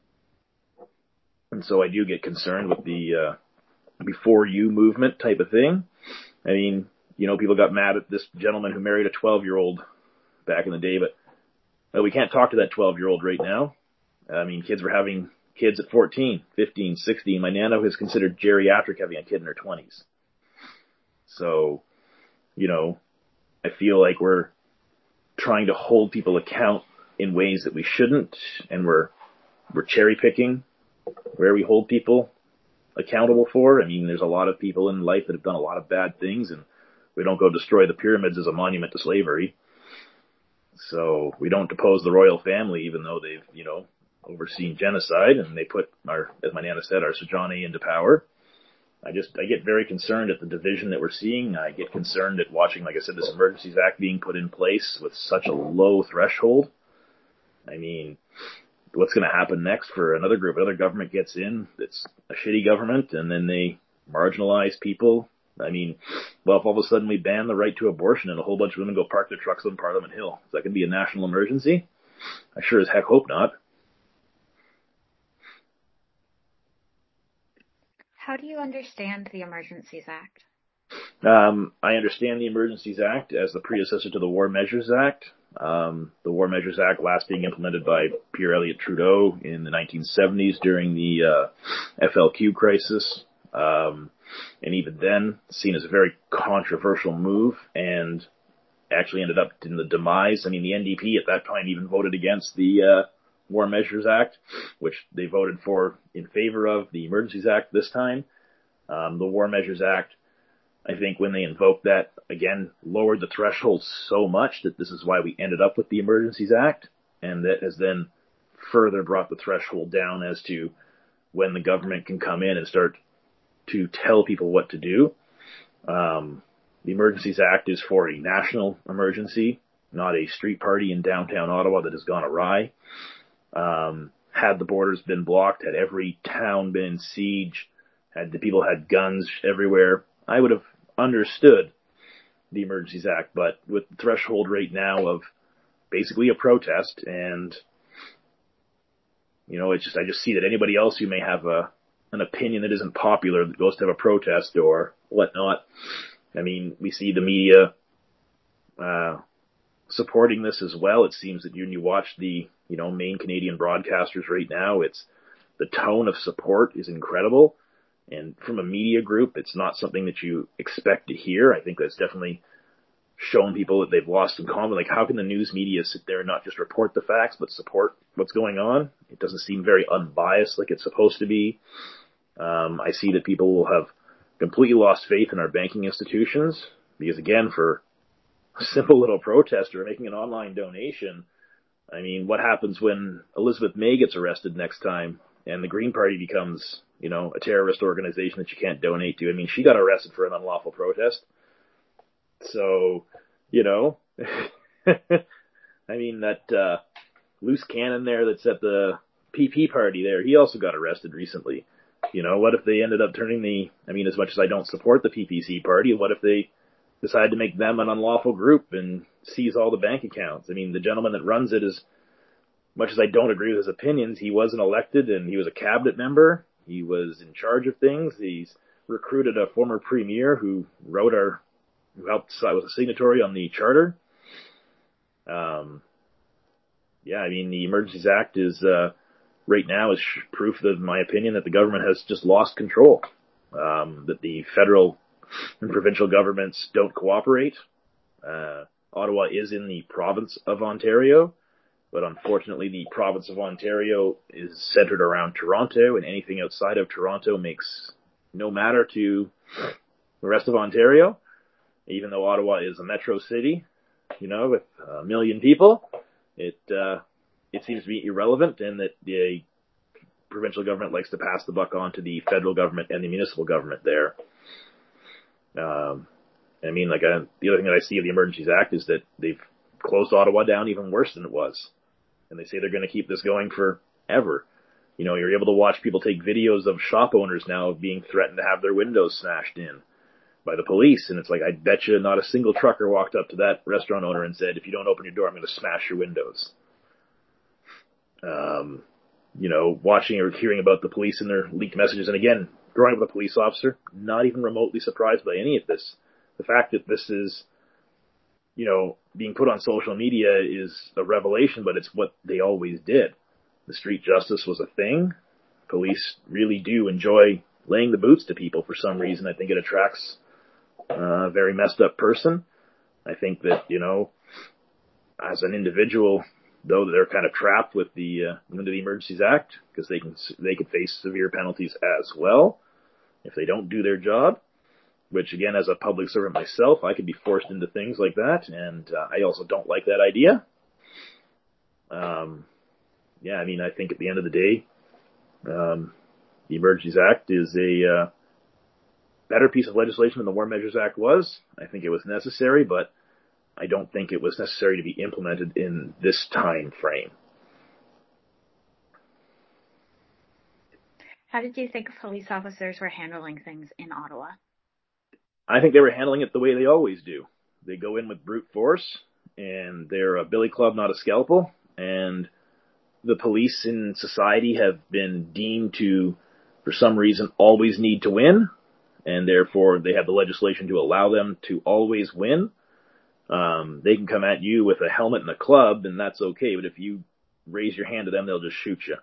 And so I do get concerned with the before you movement type of thing. I mean, you know, people got mad at this gentleman who married a 12-year-old back in the day, but well, we can't talk to that 12-year-old right now. I mean, kids were having kids at 14, 15, 16. My Nana is considered geriatric having a kid in her 20s. So, you know, I feel like we're trying to hold people account in ways that we shouldn't, and we're cherry picking where we hold people accountable for. I mean, there's a lot of people in life that have done a lot of bad things, and we don't go destroy the pyramids as a monument to slavery. So we don't depose the royal family, even though they've, you know, overseen genocide, and they put our, as my Nana said, our Sojani into power. I get very concerned at the division that we're seeing. I get concerned at watching, like I said, this Emergencies Act being put in place with such a low threshold. I mean, what's going to happen next for another group? Another government gets in that's a shitty government, and then they marginalize people. I mean, well, if all of a sudden we ban the right to abortion and a whole bunch of women go park their trucks on Parliament Hill, is that going to be a national emergency? I sure as heck hope not. How do you understand the Emergencies Act? I understand the Emergencies Act as the predecessor to the War Measures Act. The War Measures Act last being implemented by Pierre Elliott Trudeau in the 1970s during the FLQ crisis. And even then, seen as a very controversial move and actually ended up in the demise. I mean, the NDP at that time even voted against the War Measures Act, which they voted for in favor of the Emergencies Act this time. The War Measures Act, I think when they invoked that, again, lowered the threshold so much that this is why we ended up with the Emergencies Act, and that has then further brought the threshold down as to when the government can come in and start to tell people what to do. The Emergencies Act is for a national emergency, not a street party in downtown Ottawa that has gone awry. Had the borders been blocked, had every town been in siege, had the people had guns everywhere, I would have understood the Emergencies Act. But with the threshold right now of basically a protest, and I just see that anybody else who may have an opinion that isn't popular that goes to have a protest or whatnot. I mean, we see the media supporting this as well. It seems that when you watch the main Canadian broadcasters right now, it's the tone of support is incredible. And from a media group, it's not something that you expect to hear. I think that's definitely shown people that they've lost some confidence. Like, how can the news media sit there and not just report the facts, but support what's going on? It doesn't seem very unbiased like it's supposed to be. I see that people will have completely lost faith in our banking institutions because, again, for a simple little protest or making an online donation, I mean, what happens when Elizabeth May gets arrested next time and the Green Party becomes, a terrorist organization that you can't donate to? I mean, she got arrested for an unlawful protest. So, I mean, that loose cannon there that's at the PP party there, he also got arrested recently. What if they ended up turning as much as I don't support the PPC party, what if they decide to make them an unlawful group and seize all the bank accounts? I mean, the gentleman that runs it, as much as I don't agree with his opinions, he wasn't elected and he was a cabinet member. He was in charge of things. He's recruited a former premier who was a signatory on the charter. The Emergencies Act is, right now is proof that, in my opinion, that the government has just lost control. That the federal and provincial governments don't cooperate. Ottawa is in the province of Ontario, but unfortunately the province of Ontario is centered around Toronto, and anything outside of Toronto makes no matter to the rest of Ontario. Even though Ottawa is a metro city, with 1 million people, it seems to be irrelevant, and that the provincial government likes to pass the buck on to the federal government and the municipal government there. The other thing that I see of the Emergencies Act is that they've closed Ottawa down even worse than it was. And they say they're going to keep this going forever. You're able to watch people take videos of shop owners now being threatened to have their windows smashed in by the police. And it's like, I bet you not a single trucker walked up to that restaurant owner and said, if you don't open your door, I'm going to smash your windows. Watching or hearing about the police and their leaked messages. And again, growing up with a police officer, not even remotely surprised by any of this. The fact that this is, being put on social media is a revelation, but it's what they always did. The street justice was a thing. Police really do enjoy laying the boots to people for some reason. I think it attracts a very messed up person. I think that, as an individual, though, they're kind of trapped with under the Emergencies Act, because they could face severe penalties as well if they don't do their job. Which, again, as a public servant myself, I could be forced into things like that, and I also don't like that idea. I think at the end of the day, the Emergencies Act is a better piece of legislation than the War Measures Act was. I think it was necessary, but I don't think it was necessary to be implemented in this time frame. How did you think police officers were handling things in Ottawa? I think they were handling it the way they always do. They go in with brute force, and they're a billy club, not a scalpel. and the police in society have been deemed to, for some reason, always need to win, and therefore they have the legislation to allow them to always win. They can come at you with a helmet and a club, and that's okay, but if you raise your hand to them, they'll just shoot you.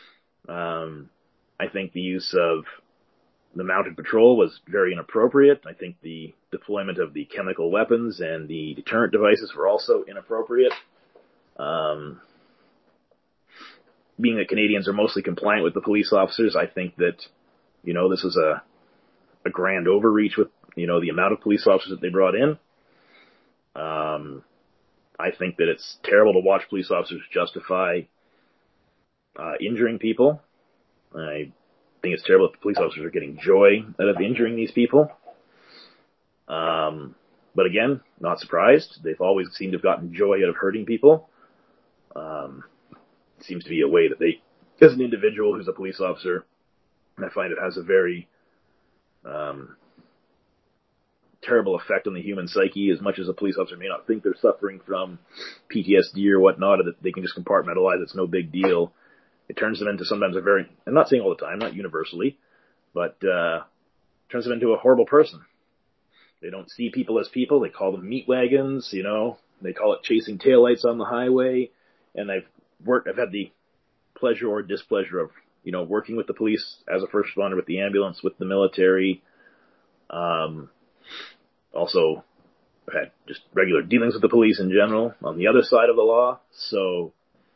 I think the use of the mounted patrol was very inappropriate. I think the deployment of the chemical weapons and the deterrent devices were also inappropriate. Being that Canadians are mostly compliant with the police officers, I think that, this is a grand overreach with, the amount of police officers that they brought in. I think that it's terrible to watch police officers justify injuring people. I think it's terrible that the police officers are getting joy out of injuring these people. But again, not surprised. They've always seemed to have gotten joy out of hurting people. It seems to be a way that they, as an individual who's a police officer, I find it has a very terrible effect on the human psyche. As much as a police officer may not think they're suffering from PTSD or whatnot, or that they can just compartmentalize, it's no big deal. It turns them into sometimes a very, I'm not saying all the time, not universally, but turns them into a horrible person. They don't see people as people. They call them meat wagons, They call it chasing taillights on the highway. And I've had the pleasure or displeasure of, working with the police as a first responder, with the ambulance, with the military. Also, I've had just regular dealings with the police in general on the other side of the law. So,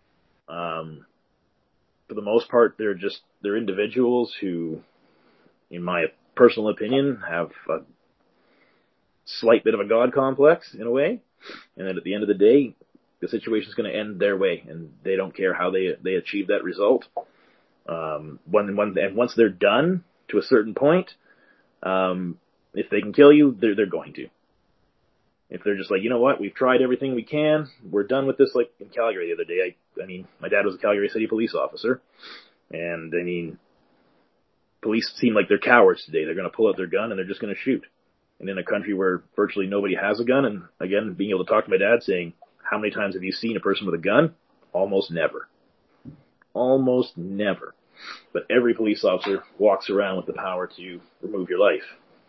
for the most part, they're individuals who, in my personal opinion, have a slight bit of a God complex in a way. And then at the end of the day, the situation is going to end their way, and they don't care how they achieve that result. And once they're done to a certain point, if they can kill you, they're going to. If they're just like, you know what, we've tried everything we can, we're done with this. Like in Calgary the other day, my dad was a Calgary City police officer, and police seem like they're cowards today. They're going to pull out their gun and they're just going to shoot. And in a country where virtually nobody has a gun, and again, being able to talk to my dad saying, how many times have you seen a person with a gun? Almost never. Almost never. But every police officer walks around with the power to remove your life.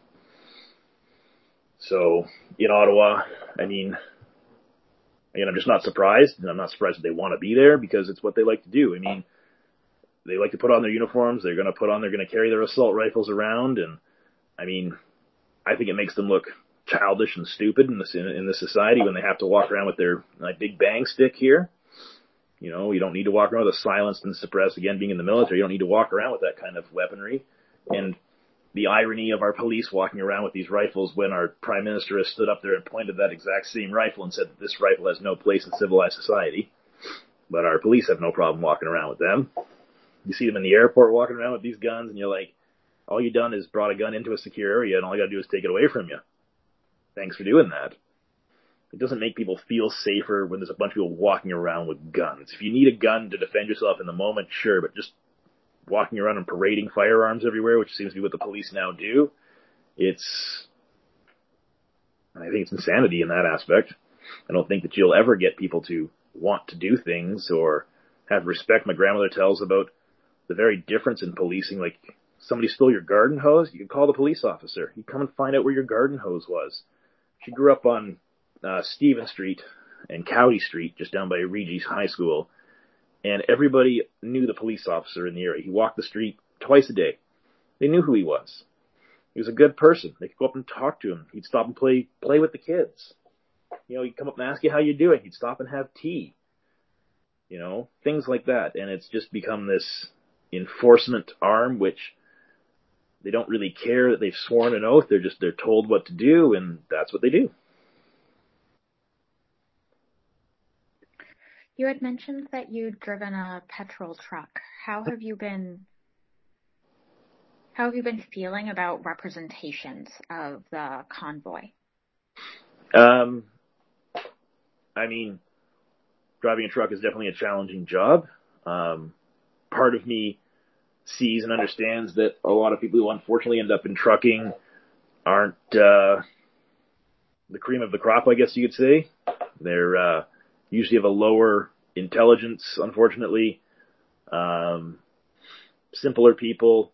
So, in Ottawa, again, I'm just not surprised, and I'm not surprised that they want to be there, because it's what they like to do. They like to put on their uniforms, they're going to carry their assault rifles around, and, I think it makes them look childish and stupid in this society when they have to walk around with their big bang stick here. You don't need to walk around with a silenced and suppressed, again, being in the military, you don't need to walk around with that kind of weaponry. And the irony of our police walking around with these rifles when our Prime Minister has stood up there and pointed that exact same rifle and said that this rifle has no place in civilized society. But our police have no problem walking around with them. You see them in the airport walking around with these guns, and you're like, all you done is brought a gun into a secure area, and all you gotta do is take it away from you. Thanks for doing that. It doesn't make people feel safer when there's a bunch of people walking around with guns. If you need a gun to defend yourself in the moment, sure, but just walking around and parading firearms everywhere, which seems to be what the police now do, I think it's insanity in that aspect. I don't think that you'll ever get people to want to do things or have respect. My grandmother tells about the very difference in policing. Like, somebody stole your garden hose, you could call the police officer. He'd come and find out where your garden hose was. She grew up on Stephen Street and Cowdy Street, just down by Regis High School, and everybody knew the police officer in the area. He walked the street twice a day. They knew who he was. He was a good person. They could go up and talk to him. He'd stop and play with the kids. He'd come up and ask you how you're doing. He'd stop and have tea. Things like that. And it's just become this enforcement arm, which they don't really care that they've sworn an oath. They're told what to do, and that's what they do. You had mentioned that you'd driven a petrol truck. How have you been feeling about representations of the convoy? Driving a truck is definitely a challenging job. Part of me sees and understands that a lot of people who unfortunately end up in trucking aren't the cream of the crop, I guess you could say. They're usually of a lower intelligence, unfortunately. Simpler people,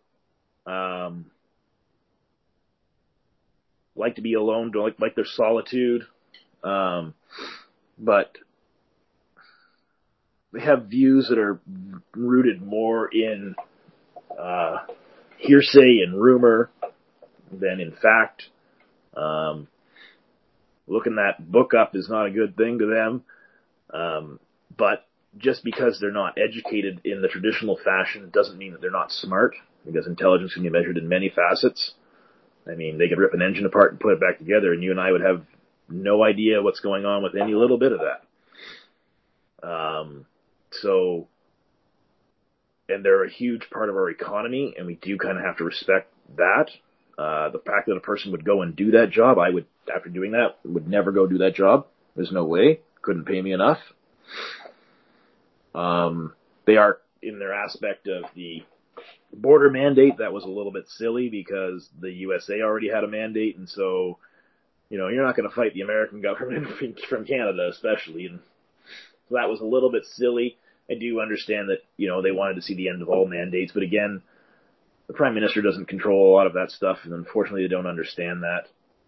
like to be alone, don't like their solitude. But they have views that are rooted more in hearsay and rumor than in fact. Looking that book up is not a good thing to them. But just because they're not educated in the traditional fashion doesn't mean that they're not smart, because intelligence can be measured in many facets. I mean, they could rip an engine apart and put it back together, and you and I would have no idea what's going on with any little bit of that. And they're a huge part of our economy, and we do kind of have to respect that. The fact that a person would go and do that job, I would, after doing that, would never go do that job. There's no way. Couldn't pay me enough. They are, in their aspect of the border mandate, that was a little bit silly because the USA already had a mandate, and so, you're not going to fight the American government from Canada, especially, and so that was a little bit silly. I do understand that, they wanted to see the end of all mandates, but again, the Prime Minister doesn't control a lot of that stuff, and unfortunately they don't understand that.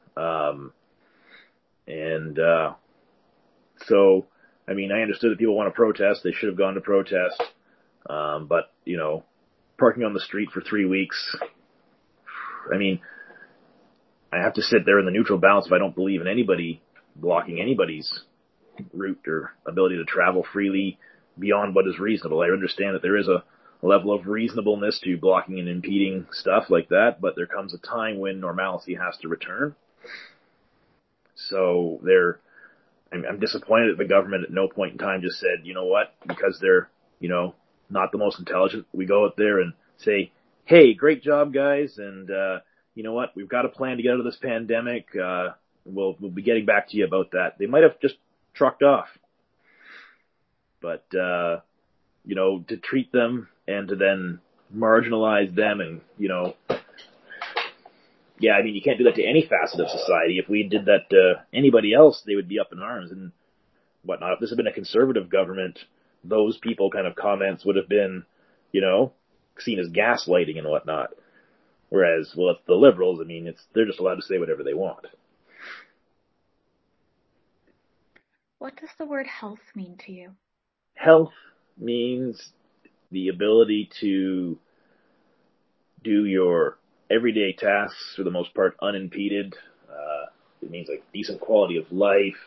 So, I mean, I understood that people want to protest. They should have gone to protest. But, parking on the street for 3 weeks, I mean, I have to sit there in the neutral balance if I don't believe in anybody blocking anybody's route or ability to travel freely beyond what is reasonable. I understand that there is a level of reasonableness to blocking and impeding stuff like that, but there comes a time when normalcy has to return. So I'm disappointed that the government at no point in time just said, you know what, because they're, not the most intelligent, we go out there and say, hey, great job, guys, and, you know what, we've got a plan to get out of this pandemic, we'll be getting back to you about that. They might have just trucked off. But, to treat them and to then marginalize them and, I mean, you can't do that to any facet of society. If we did that to anybody else, they would be up in arms and whatnot. If this had been a conservative government, those people kind of comments would have been, seen as gaslighting and whatnot. Whereas, well, it's the Liberals, I mean, they're just allowed to say whatever they want. What does the word health mean to you? Health means the ability to do your everyday tasks for the most part unimpeded. It means like decent quality of life.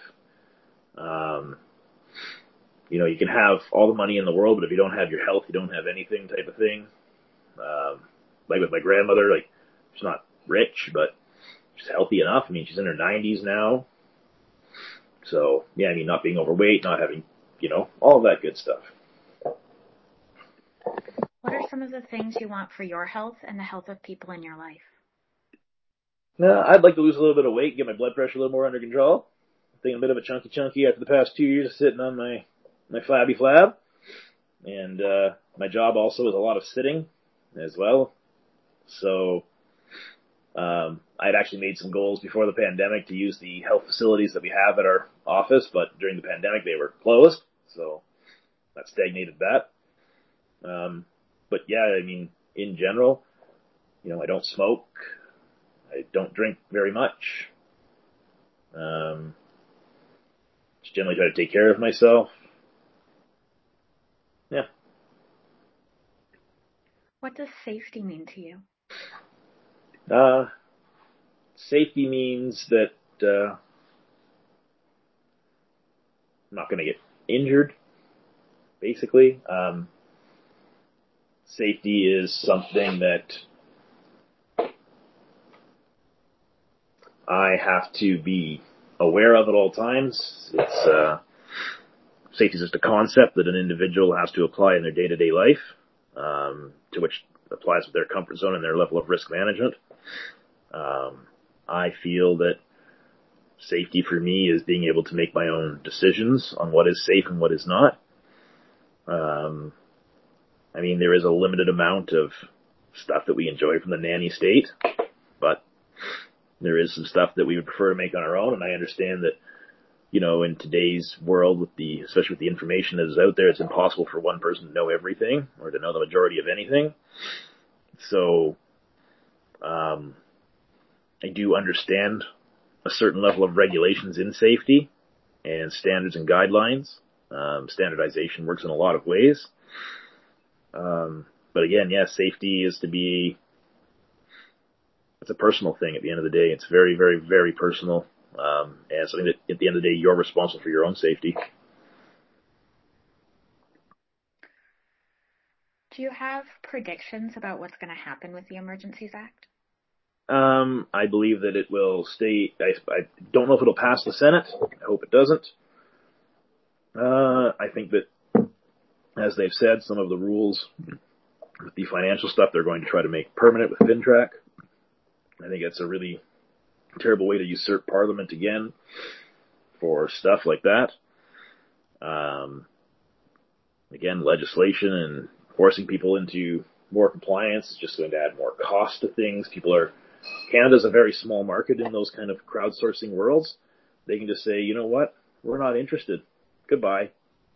You can have all the money in the world, but if you don't have your health, you don't have anything type of thing. Like with my grandmother, like she's not rich, but she's healthy enough. I mean, she's in her 90s now. So, yeah, I mean, not being overweight, not having, all of that good stuff. What are some of the things you want for your health and the health of people in your life? I'd like to lose a little bit of weight, get my blood pressure a little more under control. I'm thinking a bit of a chunky after the past 2 years of sitting on my flabby flab. And my job also is a lot of sitting as well. So I'd actually made some goals before the pandemic to use the health facilities that we have at our office, but during the pandemic they were closed, so that stagnated that. But yeah, I mean, in general, I don't smoke. I don't drink very much. Just generally try to take care of myself. Yeah. What does safety mean to you? Safety means that I'm not going to get injured, basically. Safety is something that I have to be aware of at all times. Safety is just a concept that an individual has to apply in their day-to-day life, to which applies with their comfort zone and their level of risk management. I feel that safety for me is being able to make my own decisions on what is safe and what is not. I mean, there is a limited amount of stuff that we enjoy from the nanny state, but there is some stuff that we would prefer to make on our own, and I understand that in today's world especially with the information that is out there, it's impossible for one person to know everything or to know the majority of anything. So, I do understand a certain level of regulations in safety and standards and guidelines. Standardization works in a lot of ways. But again, safety is it's a personal thing at the end of the day. It's very, very, very personal. And something that at the end of the day, you're responsible for your own safety. Do you have predictions about what's going to happen with the Emergencies Act? I believe that it will stay. I don't know if it'll pass the Senate. I hope it doesn't. I think that, as they've said, some of the rules with the financial stuff they're going to try to make permanent with FinTrack. I think it's a really terrible way to usurp Parliament again for stuff like that. Again, legislation and forcing people into more compliance is just going to add more cost to things. Canada's a very small market in those kind of crowdsourcing worlds. They can just say, you know what, we're not interested. Goodbye.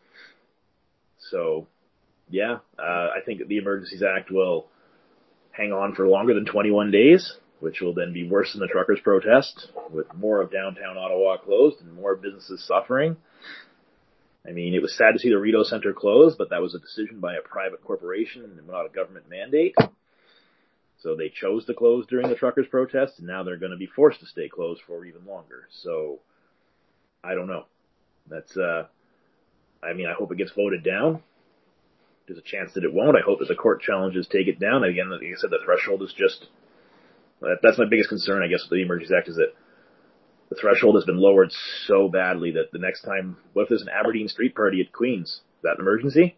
So, I think that the Emergencies Act will hang on for longer than 21 days, which will then be worse than the truckers' protest, with more of downtown Ottawa closed and more businesses suffering. I mean, it was sad to see the Rideau Centre close, but that was a decision by a private corporation and not a government mandate. So they chose to close during the truckers' protest, and now they're going to be forced to stay closed for even longer. So, I don't know. I hope it gets voted down. There's a chance that it won't. I hope that the court challenges take it down. Again, like I said, the threshold is that's my biggest concern, I guess, with the Emergencies Act, is that the threshold has been lowered so badly that the next time, what if there's an Aberdeen street party at Queen's? Is that an emergency?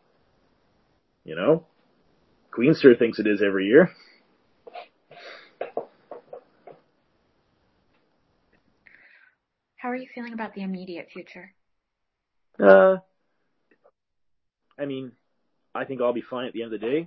Queen's sure thinks it is every year. How are you feeling about the immediate future? I think I'll be fine at the end of the day.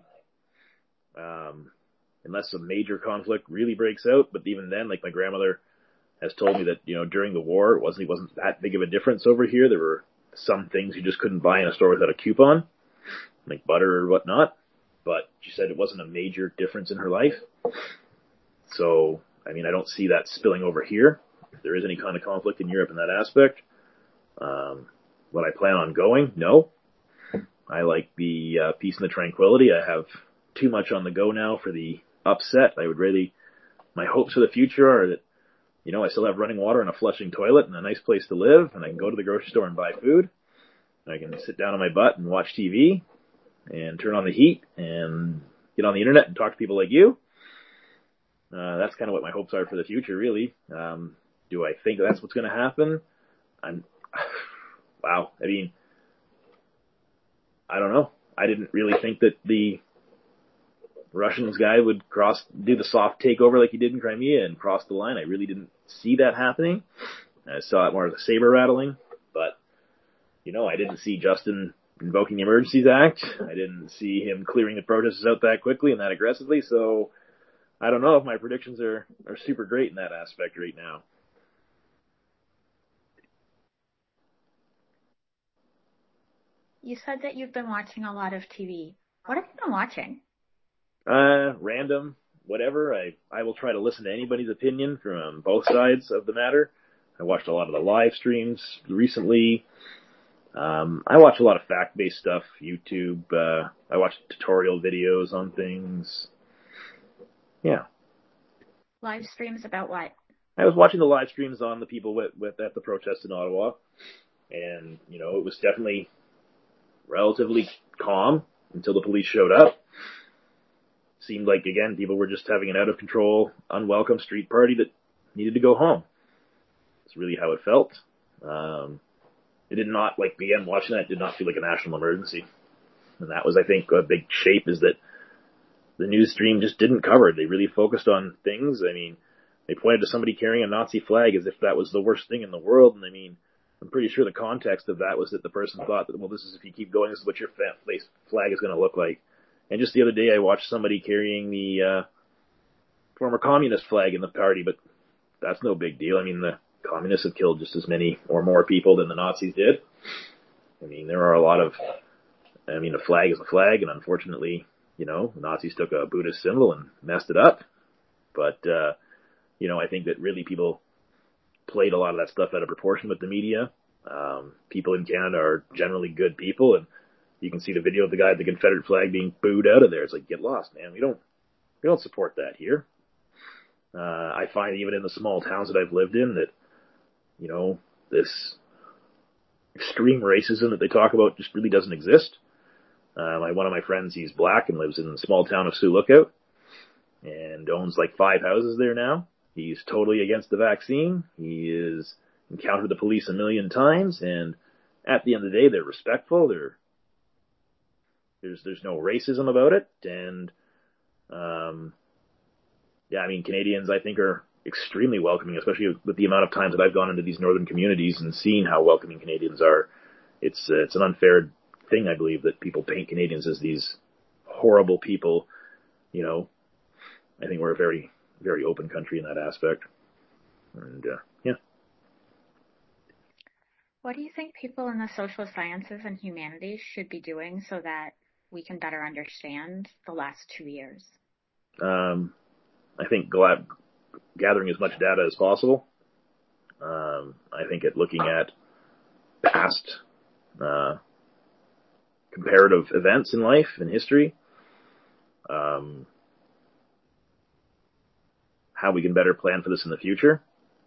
Unless a major conflict really breaks out. But even then, like my grandmother has told me that, during the war, it wasn't that big of a difference over here. There were some things you just couldn't buy in a store without a coupon, like butter or whatnot. But she said it wasn't a major difference in her life. So, I don't see that spilling over here. If there is any kind of conflict in Europe in that aspect. Would I plan on going? No. I like the peace and the tranquility. I have too much on the go now for the upset. My hopes for the future are that, I still have running water and a flushing toilet and a nice place to live, and I can go to the grocery store and buy food. And I can sit down on my butt and watch TV and turn on the heat and get on the internet and talk to people like you. That's kind of what my hopes are for the future, really. Do I think that's what's going to happen? Wow. I don't know. I didn't really think that the Russians guy would do the soft takeover like he did in Crimea and cross the line. I really didn't see that happening. I saw it more as a saber rattling, but, I didn't see Justin invoking the Emergencies Act. I didn't see him clearing the protesters out that quickly and that aggressively, so I don't know if my predictions are super great in that aspect right now. You said that you've been watching a lot of TV. What have you been watching? Random, whatever. I will try to listen to anybody's opinion from both sides of the matter. I watched a lot of the live streams recently. I watch a lot of fact-based stuff, YouTube. I watch tutorial videos on things. Yeah. Live streams about what? I was watching the live streams on the people at the protest in Ottawa. And, it was definitely relatively calm until the police showed up. Seemed like, again, people were just having an out-of-control, unwelcome street party that needed to go home. That's really how it felt. It did not, again, watching that, did not feel like a national emergency. And that was, I think, a big shape, is that the news stream just didn't cover it. They really focused on things. They pointed to somebody carrying a Nazi flag as if that was the worst thing in the world. And I'm pretty sure the context of that was that the person thought that, well, if you keep going, this is what your flag is going to look like. And just the other day, I watched somebody carrying the former communist flag in the party, but that's no big deal. The communists have killed just as many or more people than the Nazis did. I mean, there are a flag is a flag, and unfortunately, the Nazis took a Buddhist symbol and messed it up. But, I think that really people played a lot of that stuff out of proportion with the media. People in Canada are generally good people, and you can see the video of the guy with the Confederate flag being booed out of there. It's like, get lost, man. We don't support that here. I find even in the small towns that I've lived in that, this extreme racism that they talk about just really doesn't exist. One of my friends, he's black and lives in the small town of Sioux Lookout and owns like 5 houses there now. He's totally against the vaccine. He has encountered the police a million times, and at the end of the day, they're respectful. There's no racism about it, and Canadians, I think, are extremely welcoming, especially with the amount of times that I've gone into these northern communities and seen how welcoming Canadians are. It's an unfair thing, I believe, that people paint Canadians as these horrible people. I think we're a very, very open country in that aspect. And, yeah. What do you think people in the social sciences and humanities should be doing so that we can better understand the last 2 years? I think gathering as much data as possible. I think looking at past comparative events in life and history, how we can better plan for this in the future,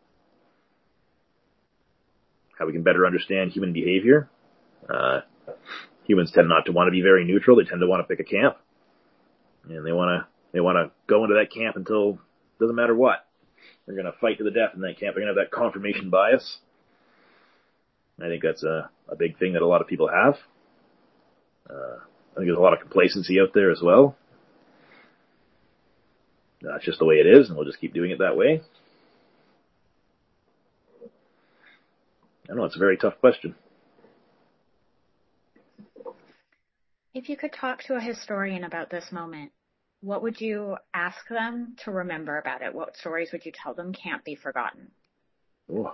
how we can better understand human behavior. Humans tend not to want to be very neutral. They tend to want to pick a camp, and they want to go into that camp until it doesn't matter what. They're going to fight to the death in that camp. They're going to have that confirmation bias. I think that's a big thing that a lot of people have. I think there's a lot of complacency out there as well. That's just the way it is, and we'll just keep doing it that way. I know, it's a very tough question. If you could talk to a historian about this moment, what would you ask them to remember about it? What stories would you tell them can't be forgotten? Oh.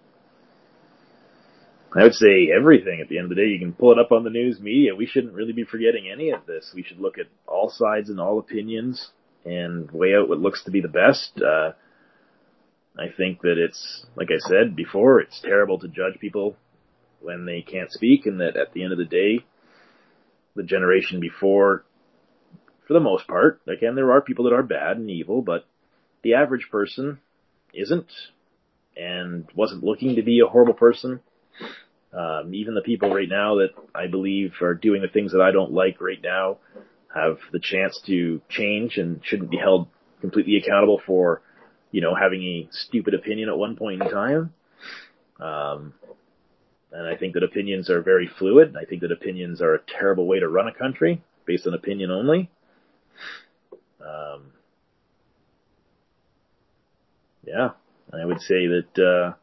I would say everything. At the end of the day, you can pull it up on the news media. We shouldn't really be forgetting any of this. We should look at all sides and all opinions and weigh out what looks to be the best. I think that it's, like I said before, it's terrible to judge people when they can't speak, and that at the end of the day, the generation before, for the most part, again, there are people that are bad and evil, but the average person isn't and wasn't looking to be a horrible person. Even the people right now that I believe are doing the things that I don't like right now have the chance to change and shouldn't be held completely accountable for, having a stupid opinion at one point in time. And I think that opinions are very fluid. I think that opinions are a terrible way to run a country, based on opinion only. I would say that,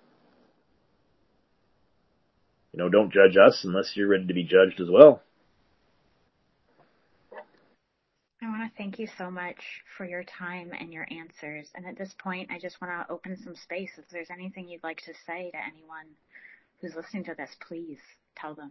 don't judge us unless you're ready to be judged as well. I want to thank you so much for your time and your answers. And at this point, I just want to open some space. If there's anything you'd like to say to anyone who's listening to this, please tell them.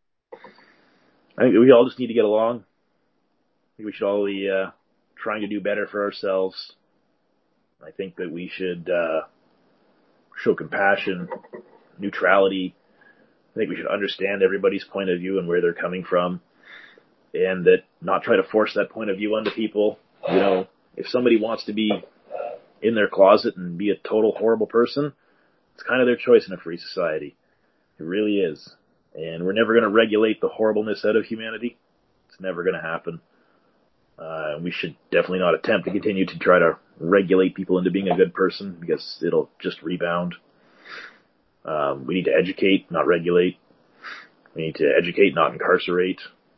I think we all just need to get along. I think we should all be trying to do better for ourselves. I think that we should show compassion, neutrality. I think we should understand everybody's point of view and where they're coming from, and that not try to force that point of view onto people. If somebody wants to be in their closet and be a total horrible person, it's kind of their choice in a free society. It really is. And we're never going to regulate the horribleness out of humanity. It's never going to happen. We should definitely not attempt to continue to try to regulate people into being a good person, because it'll just rebound. We need to educate, not regulate. We need to educate, not incarcerate.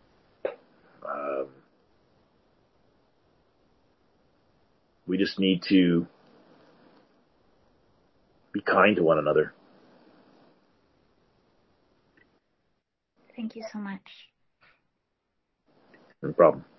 We just need to be kind to one another. Thank you so much. No problem.